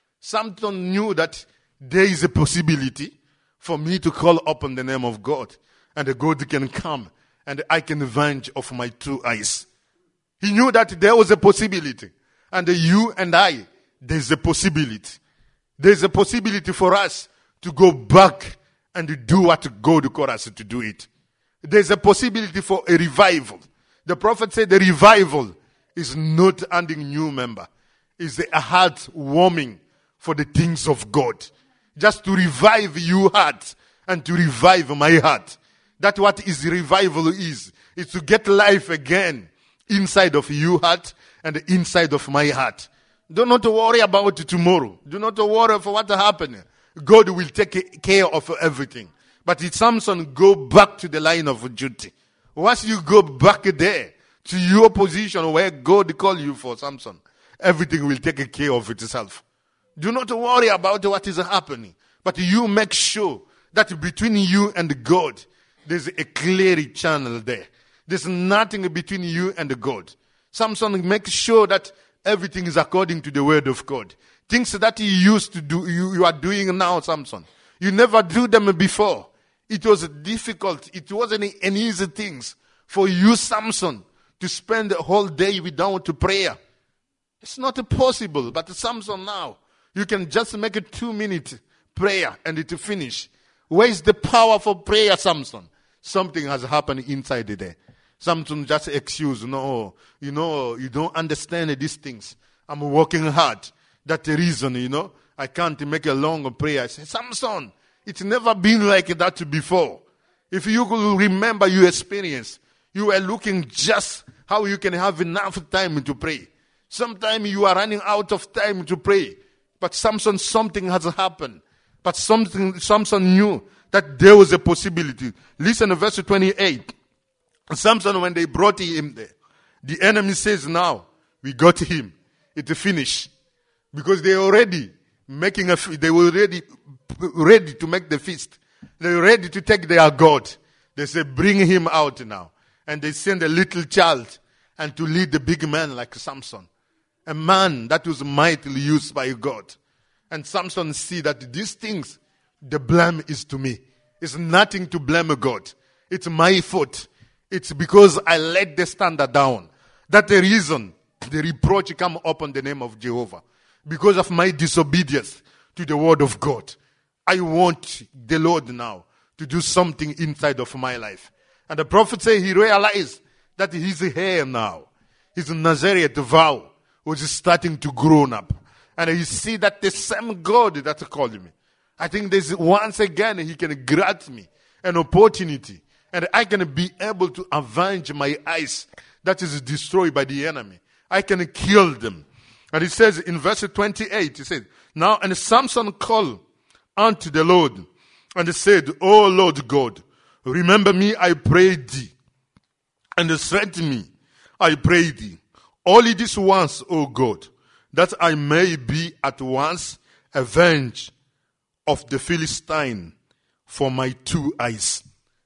Samson knew that there is a possibility for me to call upon the name of God. And the God can come and I can avenge of my two eyes. He knew that there was a possibility. And you and I, there's a possibility. There's a possibility for us to go back and do what God called us to do it. There's a possibility for a revival. The prophet said the revival is not adding new member. It's a heart warming for the things of God. Just to revive your heart and to revive my heart. That's what is revival is. It's to get life again inside of your heart and inside of my heart. Do not worry about tomorrow. Do not worry for what happened. God will take care of everything. But if Samson go back to the line of duty, once you go back there to your position where God called you for, Samson, everything will take care of itself. Do not worry about what is happening. But you make sure that between you and God, there's a clear channel there. There's nothing between you and God. Samson makes sure that everything is according to the word of God. Things that you used to do, you, you are doing now, Samson. You never do them before. It was difficult. It wasn't an easy thing for you, Samson, to spend the whole day without prayer. It's not possible. But Samson now, you can just make a two-minute prayer and it finish. Where is the power for prayer, Samson? Something has happened inside there. Samson just excuse, no, you know, you don't understand these things. I'm working hard. That's the reason, you know, I can't make a long prayer. I say, Samson, it's never been like that before. If you could remember your experience, you were looking just how you can have enough time to pray. Sometimes you are running out of time to pray. But Samson, something has happened. But something, Samson knew that there was a possibility. Listen to verse twenty-eight. Samson, when they brought him there, the enemy says, now, we got him. It's finished. Because they already making a, they were ready, ready to make the feast. They were ready to take their God. They say, bring him out now. And they send a little child and to lead the big man like Samson. A man that was mightily used by God. And Samson see that these things, the blame is to me. It's nothing to blame God. It's my fault. It's because I let the standard down. That's the reason the reproach come upon the name of Jehovah. Because of my disobedience to the word of God. I want the Lord now to do something inside of my life. And the prophet said he realized that his hair now, his Nazareth vow, was starting to grow up. And he see that the same God that called me, I think there's once again he can grant me an opportunity, and I can be able to avenge my eyes that is destroyed by the enemy. I can kill them. And he says in verse twenty-eight, he said, now, and Samson called unto the Lord, and he said, O Lord God, remember me, I pray thee, and strengthen me, I pray thee, only this once, O God, that I may be at once avenged of the Philistine for my two eyes.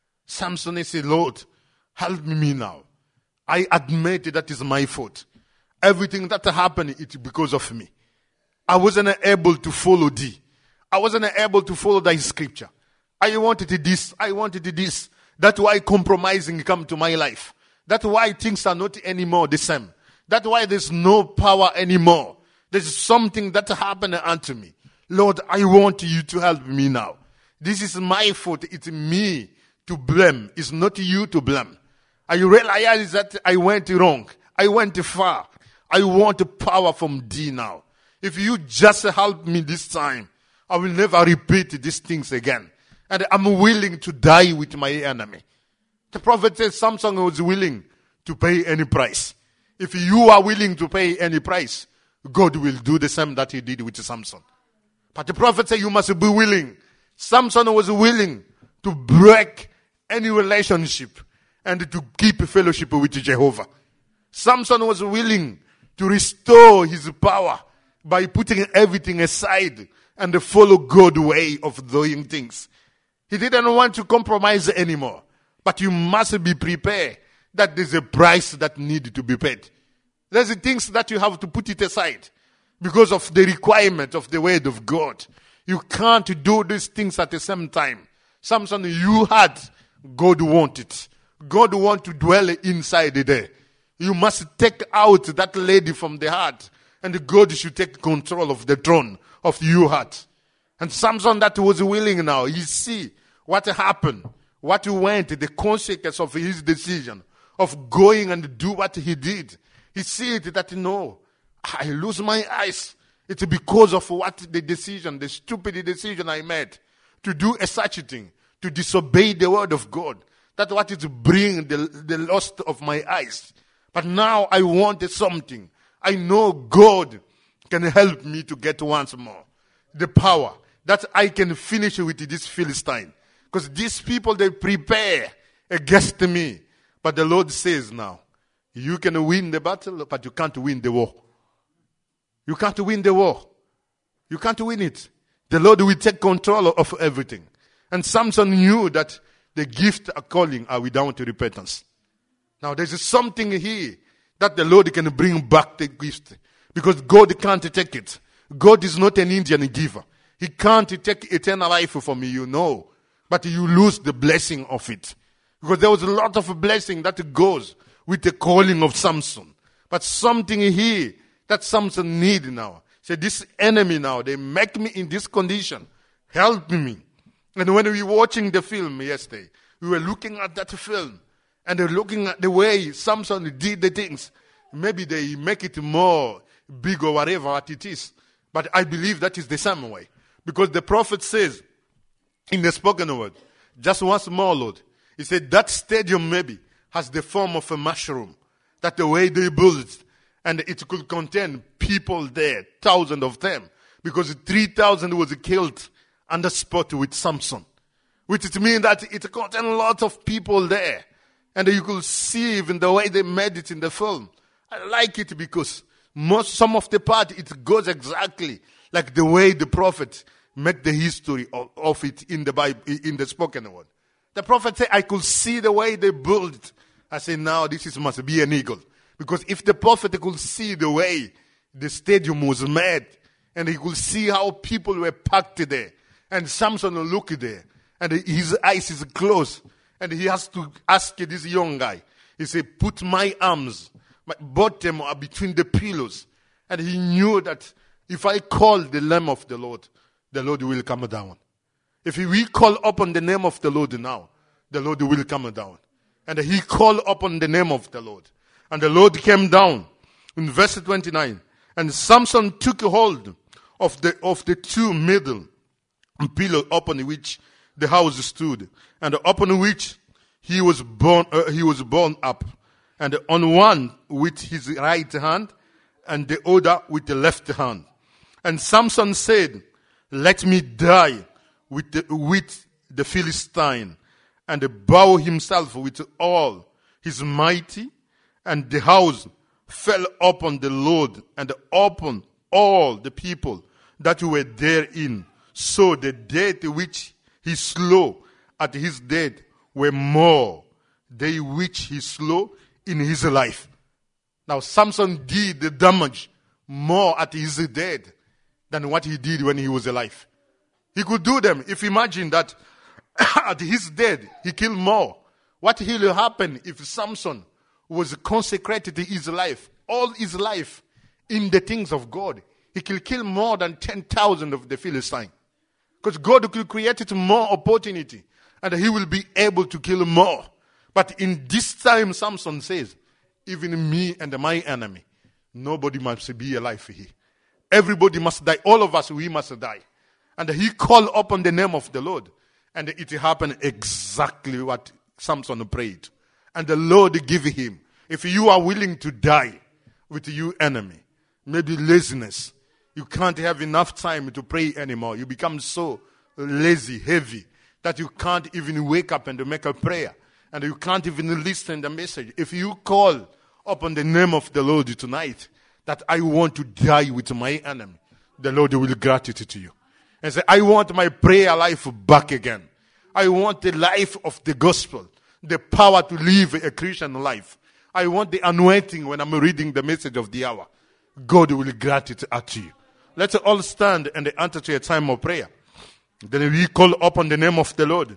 Samson said, Lord, help me now. I admit that is my fault. Everything that happened, it's because of me. I wasn't able to follow thee. I wasn't able to follow thy scripture. I wanted this. I wanted this. That's why compromising come to my life. That's why things are not anymore the same. That's why there's no power anymore. There's something that happened unto me. Lord, I want you to help me now. This is my fault. It's me to blame. It's not you to blame. I realize that I went wrong. I went far. I want power from thee now. If you just help me this time, I will never repeat these things again. And I'm willing to die with my enemy. The prophet says Samson was willing to pay any price. If you are willing to pay any price, God will do the same that he did with Samson. But the prophet said you must be willing. Samson was willing to break any relationship and to keep fellowship with Jehovah. Samson was willing to restore his power by putting everything aside and follow God's way of doing things. He didn't want to compromise anymore. But you must be prepared that there's a price that needs to be paid. There's things that you have to put it aside because of the requirement of the word of God. You can't do these things at the same time. Samson, you had, God wanted. God wants to dwell inside there. You must take out that lady from the heart, and God should take control of the throne of your heart. And Samson that was willing now, he see what happened, what went, the consequence of his decision of going and do what he did. He see it that, no, I lose my eyes. It's because of what the decision, the stupid decision I made to do a such a thing, to disobey the word of God. That's what is bringing the, the loss of my eyes. But now I wanted something. I know God can help me to get once more the power that I can finish with this Philistine. Because these people, they prepare against me. But the Lord says now, you can win the battle, but you can't win the war. You can't win the war. You can't win it. The Lord will take control of everything. And Samson knew that the gift of calling are without repentance. Now there's something here that the Lord can bring back the gift. Because God can't take it. God is not an Indian giver. He can't take eternal life from you, no. But you lose the blessing of it. Because there was a lot of blessing that goes with the calling of Samson. But something here that Samson need now. Say, this enemy now, they make me in this condition. Help me. And when we were watching the film yesterday, we were looking at that film. And they're looking at the way Samson did the things. Maybe they make it more big or whatever it is. But I believe that is the same way. Because the prophet says, in the spoken word, just once more, Lord, he said that stadium maybe has the form of a mushroom. That the way they built it, and it could contain people there, thousands of them. Because three thousand was killed on the spot with Samson. Which it means that it contained a lot of people there. And you could see even the way they made it in the film. I like it because most, some of the part, it goes exactly like the way the prophet made the history of, of it in the Bible, in the spoken word. The prophet said, I could see the way they built it. I said, now this is, must be an eagle. Because if the prophet could see the way the stadium was made, and he could see how people were packed there, and Samson looked there, and his eyes is closed, and he has to ask this young guy. He said, put my arms, my bottom are between the pillows. And he knew that if I call the Lamb of the Lord, the Lord will come down. If we call upon the name of the Lord now, the Lord will come down. And he called upon the name of the Lord. And the Lord came down. In verse twenty-nine. And Samson took hold of the of the two middle pillar upon which the house stood, and upon which he was born uh, he was borne up, and on one with his right hand, and the other with the left hand. And Samson said, "Let me die with the, with the Philistine," and bow himself with all his mighty, and the house fell upon the Lord and upon all the people that were therein. So the dead which he slew at his death were more they which he slew in his life. Now Samson did the damage more at his death than what he did when he was alive. He could do them. If you imagine that at his death he killed more, what will happen if Samson was consecrated to his life, all his life, in the things of God? He could kill more than ten thousand of the Philistines. Because God could create more opportunity, and he will be able to kill more. But in this time, Samson says, even me and my enemy, nobody must be alive here. Everybody must die. All of us, we must die. And he called upon the name of the Lord. And it happened exactly what Samson prayed. And the Lord gave him. If you are willing to die with your enemy, maybe laziness, you can't have enough time to pray anymore. You become so lazy, heavy, that you can't even wake up and make a prayer. And you can't even listen to the message. If you call upon the name of the Lord tonight, that I want to die with my enemy, the Lord will grant it to you. And say, I want my prayer life back again. I want the life of the gospel, the power to live a Christian life. I want the anointing when I'm reading the message of the hour. God will grant it to you. Let's all stand and enter to a time of prayer. Then we call upon the name of the Lord.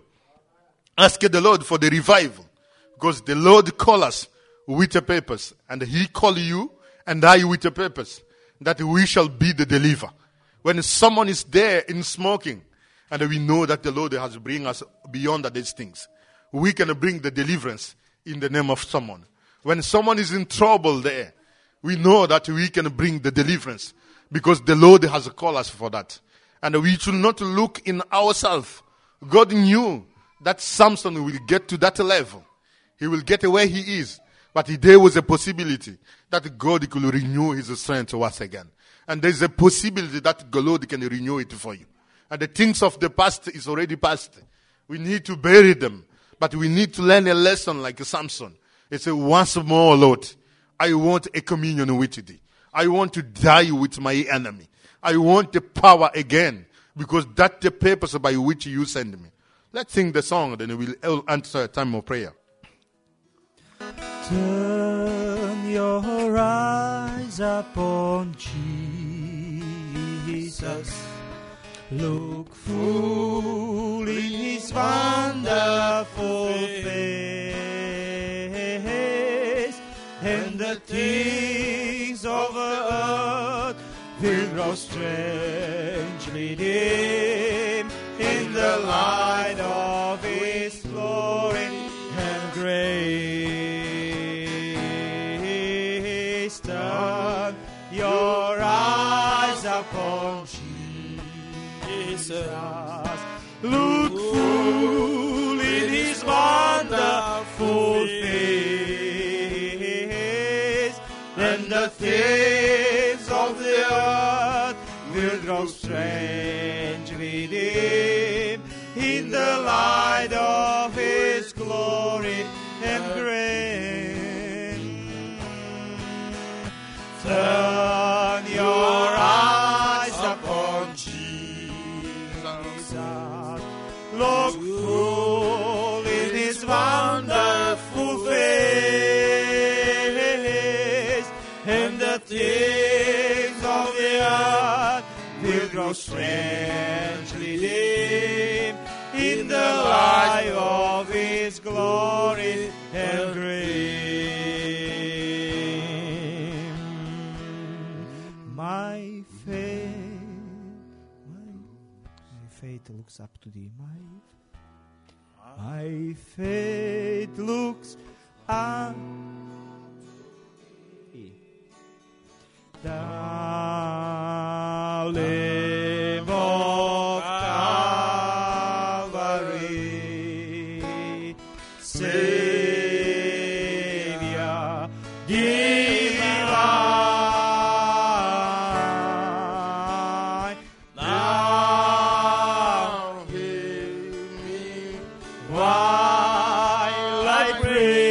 Ask the Lord for the revival. Because the Lord calls us with a purpose. And he call you and I with a purpose. That we shall be the deliverer. When someone is there in smoking, and we know that the Lord has bring us beyond these things, we can bring the deliverance in the name of someone. When someone is in trouble there, we know that we can bring the deliverance. Because the Lord has called us for that. And we should not look in ourselves. God knew that Samson will get to that level. He will get where he is. But there was a possibility that God could renew his strength once again. And there's a possibility that God can renew it for you. And the things of the past is already past. We need to bury them. But we need to learn a lesson like Samson. It's a once more, Lord, I want a communion with thee. I want to die with my enemy. I want the power again. Because that's the purpose by which you send me. Let's sing the song, then we'll answer a time of prayer. Turn your eyes upon Jesus. Look full in his wonderful face, and the things of earth will grow strangely dim in the light of his glory and grace. Turn your eyes upon Jesus. Look full in his wonderful face, and the things of the earth will grow strangely dim in the light of his glory and grace. Turn your eyes upon Jesus. Look full in his wonderful face, and the things of the earth will grow strangely dim in the light of his glory and grace. My faith, my, my faith looks looks up to thee. My, my faith looks up. Thou Lamb of Calvary, Savior, give I. Now hear me while I pray.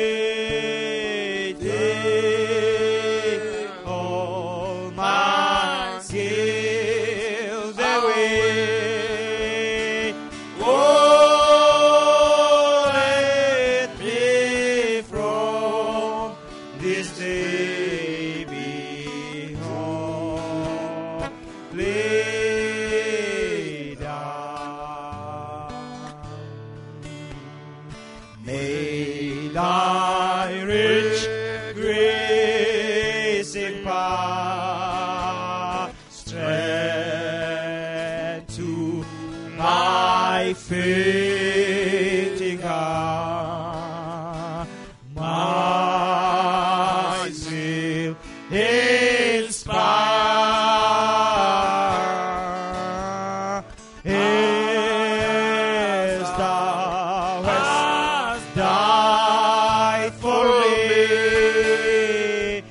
Faith in God, my zeal inspire, as thou hast died for me.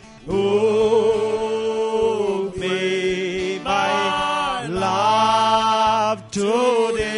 Oh, may my love today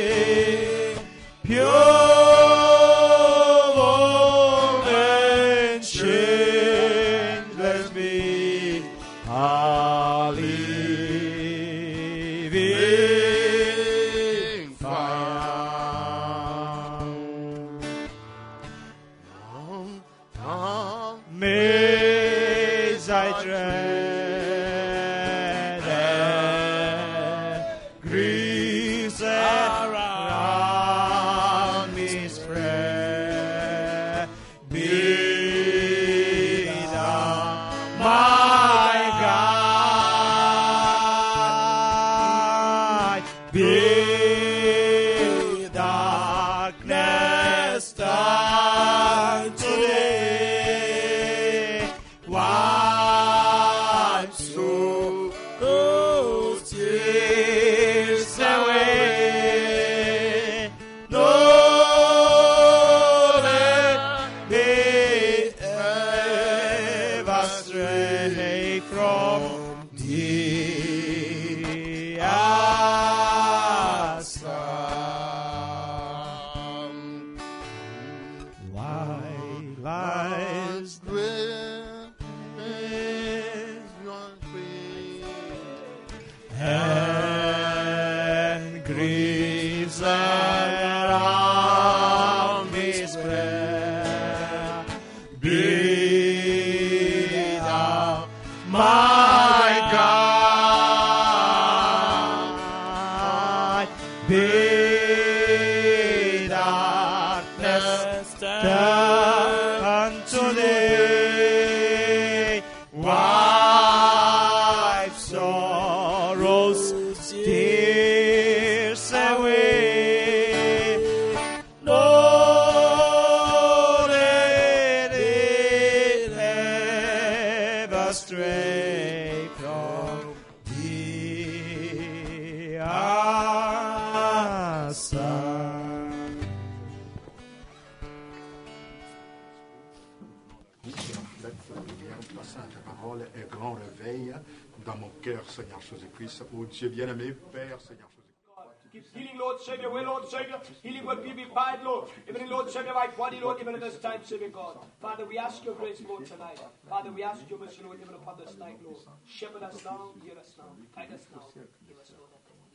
Seigneur Jésus-Christ, oh Dieu bien-aimé, Père, Seigneur Jésus-Christ. Healing, Lord, Savior, will, Lord, Savior. Healing will be required, Lord. Even in Lord, Savior, right body, Lord, even at this time, Savior God. Father, we ask your grace, Lord, tonight. Father, we ask your mercy, Lord, even upon this night, Lord. Shepherd us now, hear us now, guide us now. Give us, Lord, that thing.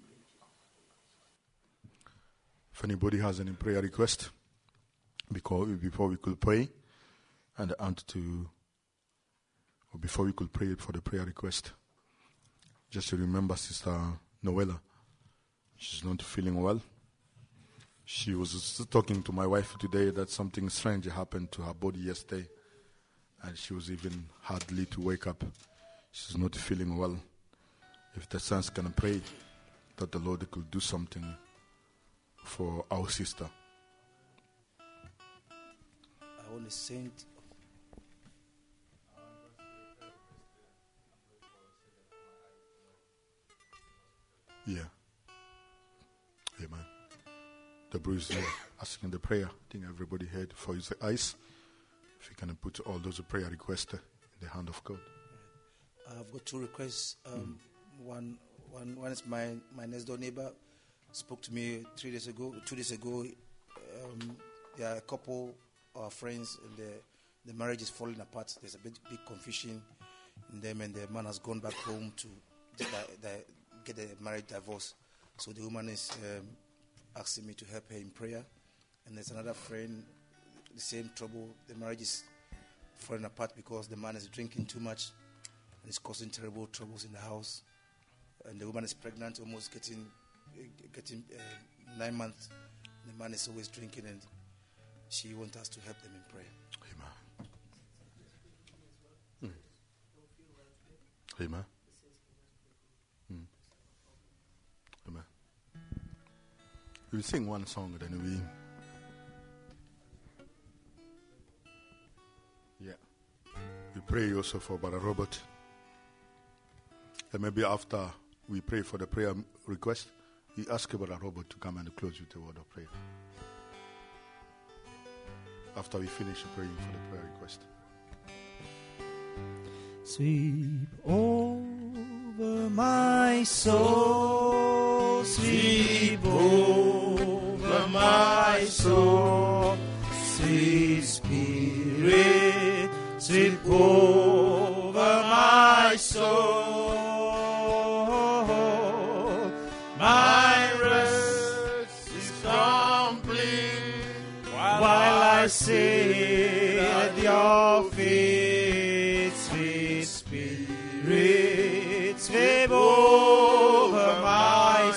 If anybody has any prayer request, because before we could pray, and and to, or before we could pray for the prayer request, just to remember Sister Noella. She's not feeling well. She was talking to my wife today that something strange happened to her body yesterday, and she was even hardly to wake up. She's not feeling well. If the saints can pray that the Lord could do something for our sister. I want to send. Yeah. Amen. The bruise is asking the prayer. I think everybody heard for his eyes. If you can put all those prayer requests in the hand of God. I've got two requests. Um, mm. One, one, one is my, my next door neighbor spoke to me three days ago, two days ago. Um, they are a couple of friends, and the the marriage is falling apart. There's a big, big confusion in them, and the man has gone back home to get the, the, get the marriage divorce. So the woman is um, asking me to help her in prayer. And there's another friend, the same trouble. The marriage is falling apart because the man is drinking too much and it's causing terrible troubles in the house. And the woman is pregnant, almost getting getting uh, nine months. The man is always drinking, and she wants us to help them in prayer. Amen. Mm. Amen. Mm. Amen. We'll sing one song, then we. Yeah. We pray also for Brother Robert. And maybe after we pray for the prayer request, we ask Brother Robert to come and close with a word of prayer. After we finish praying for the prayer request. Sweep over my soul, sweep over my soul, sweet Spirit, sweep over my soul. My rest is complete while I sit at your feet, sweet Spirit, sweep over my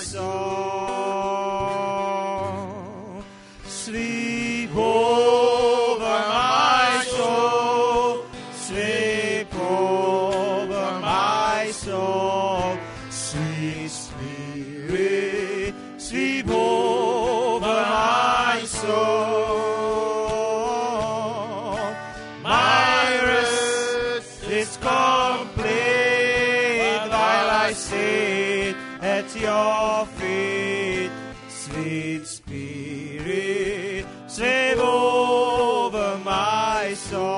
soul, sweep over my soul, sweep over my soul, sweet Spirit, sweep over my soul. My rest is complete while I sit at your feet, sweet Spirit, sweep over my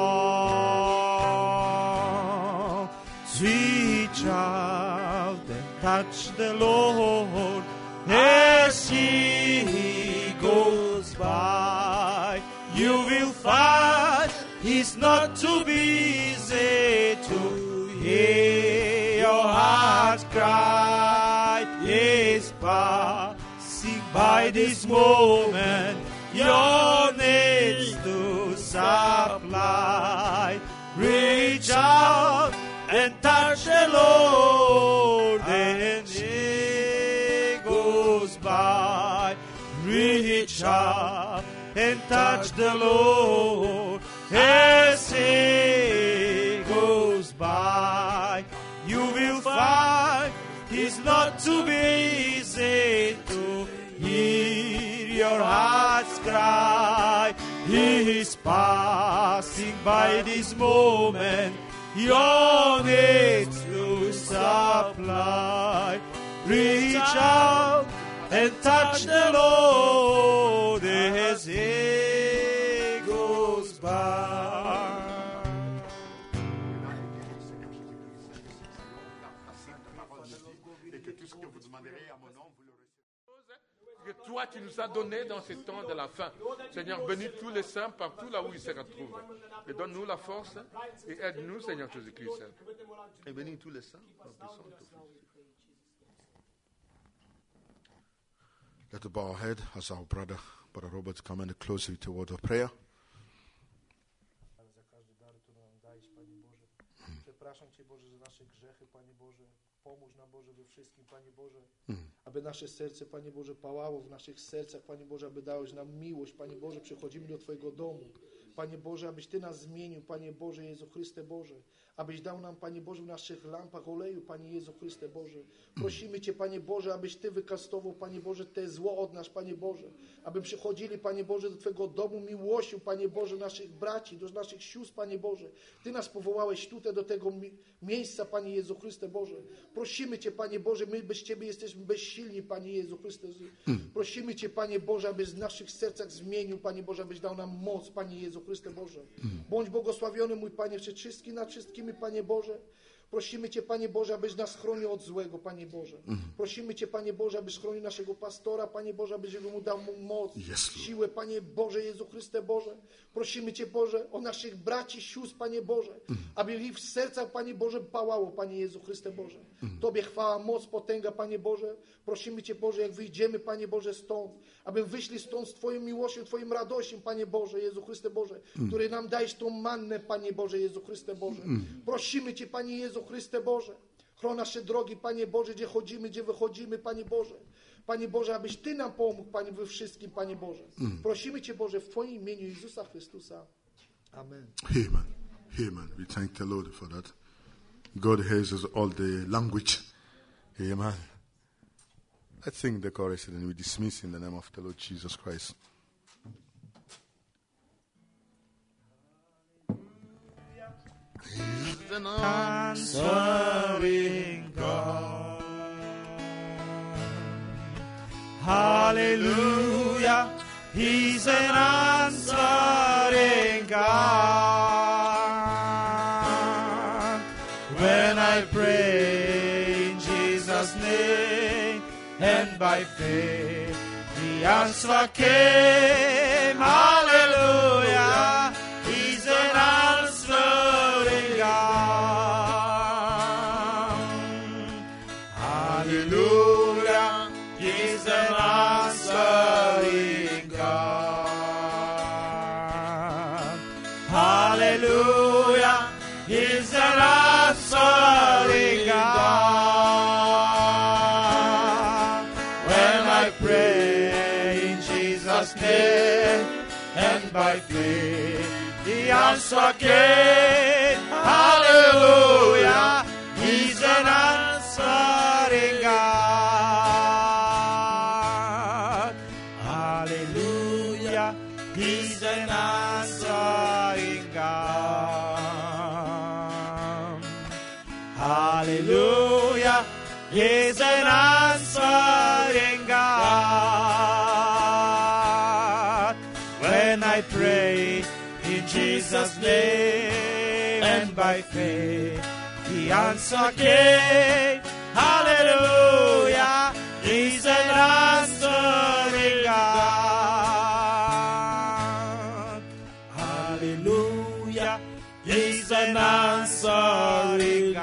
soul. Sweet child, then touch the Lord as He goes by. You will find He's not too busy to hear your heart cry. Yes, passing by this moment, your needs to supply. Reach out and touch the Lord, and He goes by. Reach out and touch the Lord as He goes by. You will find He's not too busy to hear your heart's cry. He is passing by this moment, your needs to supply. Reach out and touch the Lord as He goes by. Que toi, tu nous as donné dans ces temps de la fin. Seigneur, bénis tous les saints partout là où ils se retrouvent. Et donne-nous la force et aide-nous, Seigneur Jésus-Christ. Et bénis tous les saints. Let us bow our head as our brother, Brother Robert, come and close with a word of prayer. Przepraszam Cię, Boże, za nasze grzechy, Panie Boże. Pomóż nam, Boże, we wszystkim, Panie Boże. Mm. Aby nasze serce, Panie Boże, pałało w naszych sercach, Panie Boże, aby dałeś nam miłość, Panie Boże. Przychodzimy do Twojego domu, Panie Boże, abyś Ty nas zmienił, Panie Boże, Jezu Chryste Boże. Abyś dał nam, Panie Boże, w naszych lampach oleju, Panie Jezu Chryste Boże. Prosimy Cię, Panie Boże, abyś Ty wykastował, Panie Boże, te zło od nas, Panie Boże. Aby przychodzili, Panie Boże, do Twojego domu miłością, Panie Boże, naszych braci, do naszych sióstr, Panie Boże. Ty nas powołałeś tutaj, do tego mi- miejsca, Panie Jezu Chryste Boże. Prosimy Cię, Panie Boże, my bez Ciebie jesteśmy bezsilni, Panie Jezu Chryste. Prosimy Cię, Panie Boże, abyś w naszych sercach zmienił, Panie Boże, abyś dał nam moc, Panie Jezu Chryste Boże. Bądź błogosławiony, mój Panie, wszystkim nad wszystkimi, Panie Boże. Prosimy Cię, Panie Boże, abyś nas chronił od złego, Panie Boże. Prosimy Cię, Panie Boże, abyś chronił naszego pastora, Panie Boże, abyś mu dał mu moc, Yes, Lord. siłę, Panie Boże, Jezu Chryste Boże. Prosimy Cię, Boże, o naszych braci, sióstr, Panie Boże, aby ich w sercach, Panie Boże, pałało, Panie Jezu Chryste Boże. Tobie chwała, moc, potęga, Panie Boże. Prosimy Cię, Boże, jak wyjdziemy, Panie Boże, stąd, aby wyszli stąd z Twoją miłością, Twoją radością, Panie Boże, Jezu Chryste Boże, który nam dajesz tą mannę, Panie Boże, Jezu Chryste Boże. Prosimy Cię, Panie Jezu Chryste Boże, chroń nasze drogi, Panie Boże, gdzie chodzimy, gdzie wychodzimy, Panie Boże. Panie Boże, abyś Ty nam pomógł, Panie, we wszystkim, Panie Boże. Prosimy Cię, Boże, w Twoim imieniu Jezusa Chrystusa. Amen. Amen. Amen. We thank the Lord for that. God hears us all the language. Amen. Let's sing the chorus and then we dismiss in the name of the Lord Jesus Christ. He's an Answering God. Hallelujah. He's an answering God. When I pray in Jesus' name and by faith, the answer came. Hallelujah. He's an answering God. Hallelujah. He's an answering God. Hallelujah. He's an answering God. When I pray in Jesus' name and by faith, the answer came. Hallelujah. He's an answering God. Hallelujah. He's an answering God. Hallelujah. He's an answering God. When I pray in Jesus' name and by faith, the answer came. Hallelujah. He's an answering God. Hallelujah. He's an answering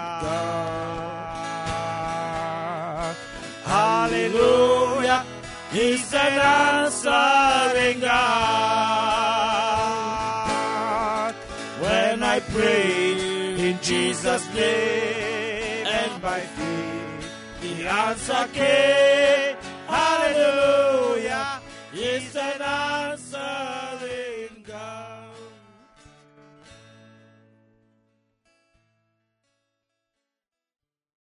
God. Hallelujah. He's an answering God. When I pray in Jesus' name and by faith, the answer came. Hallelujah. He's an answer.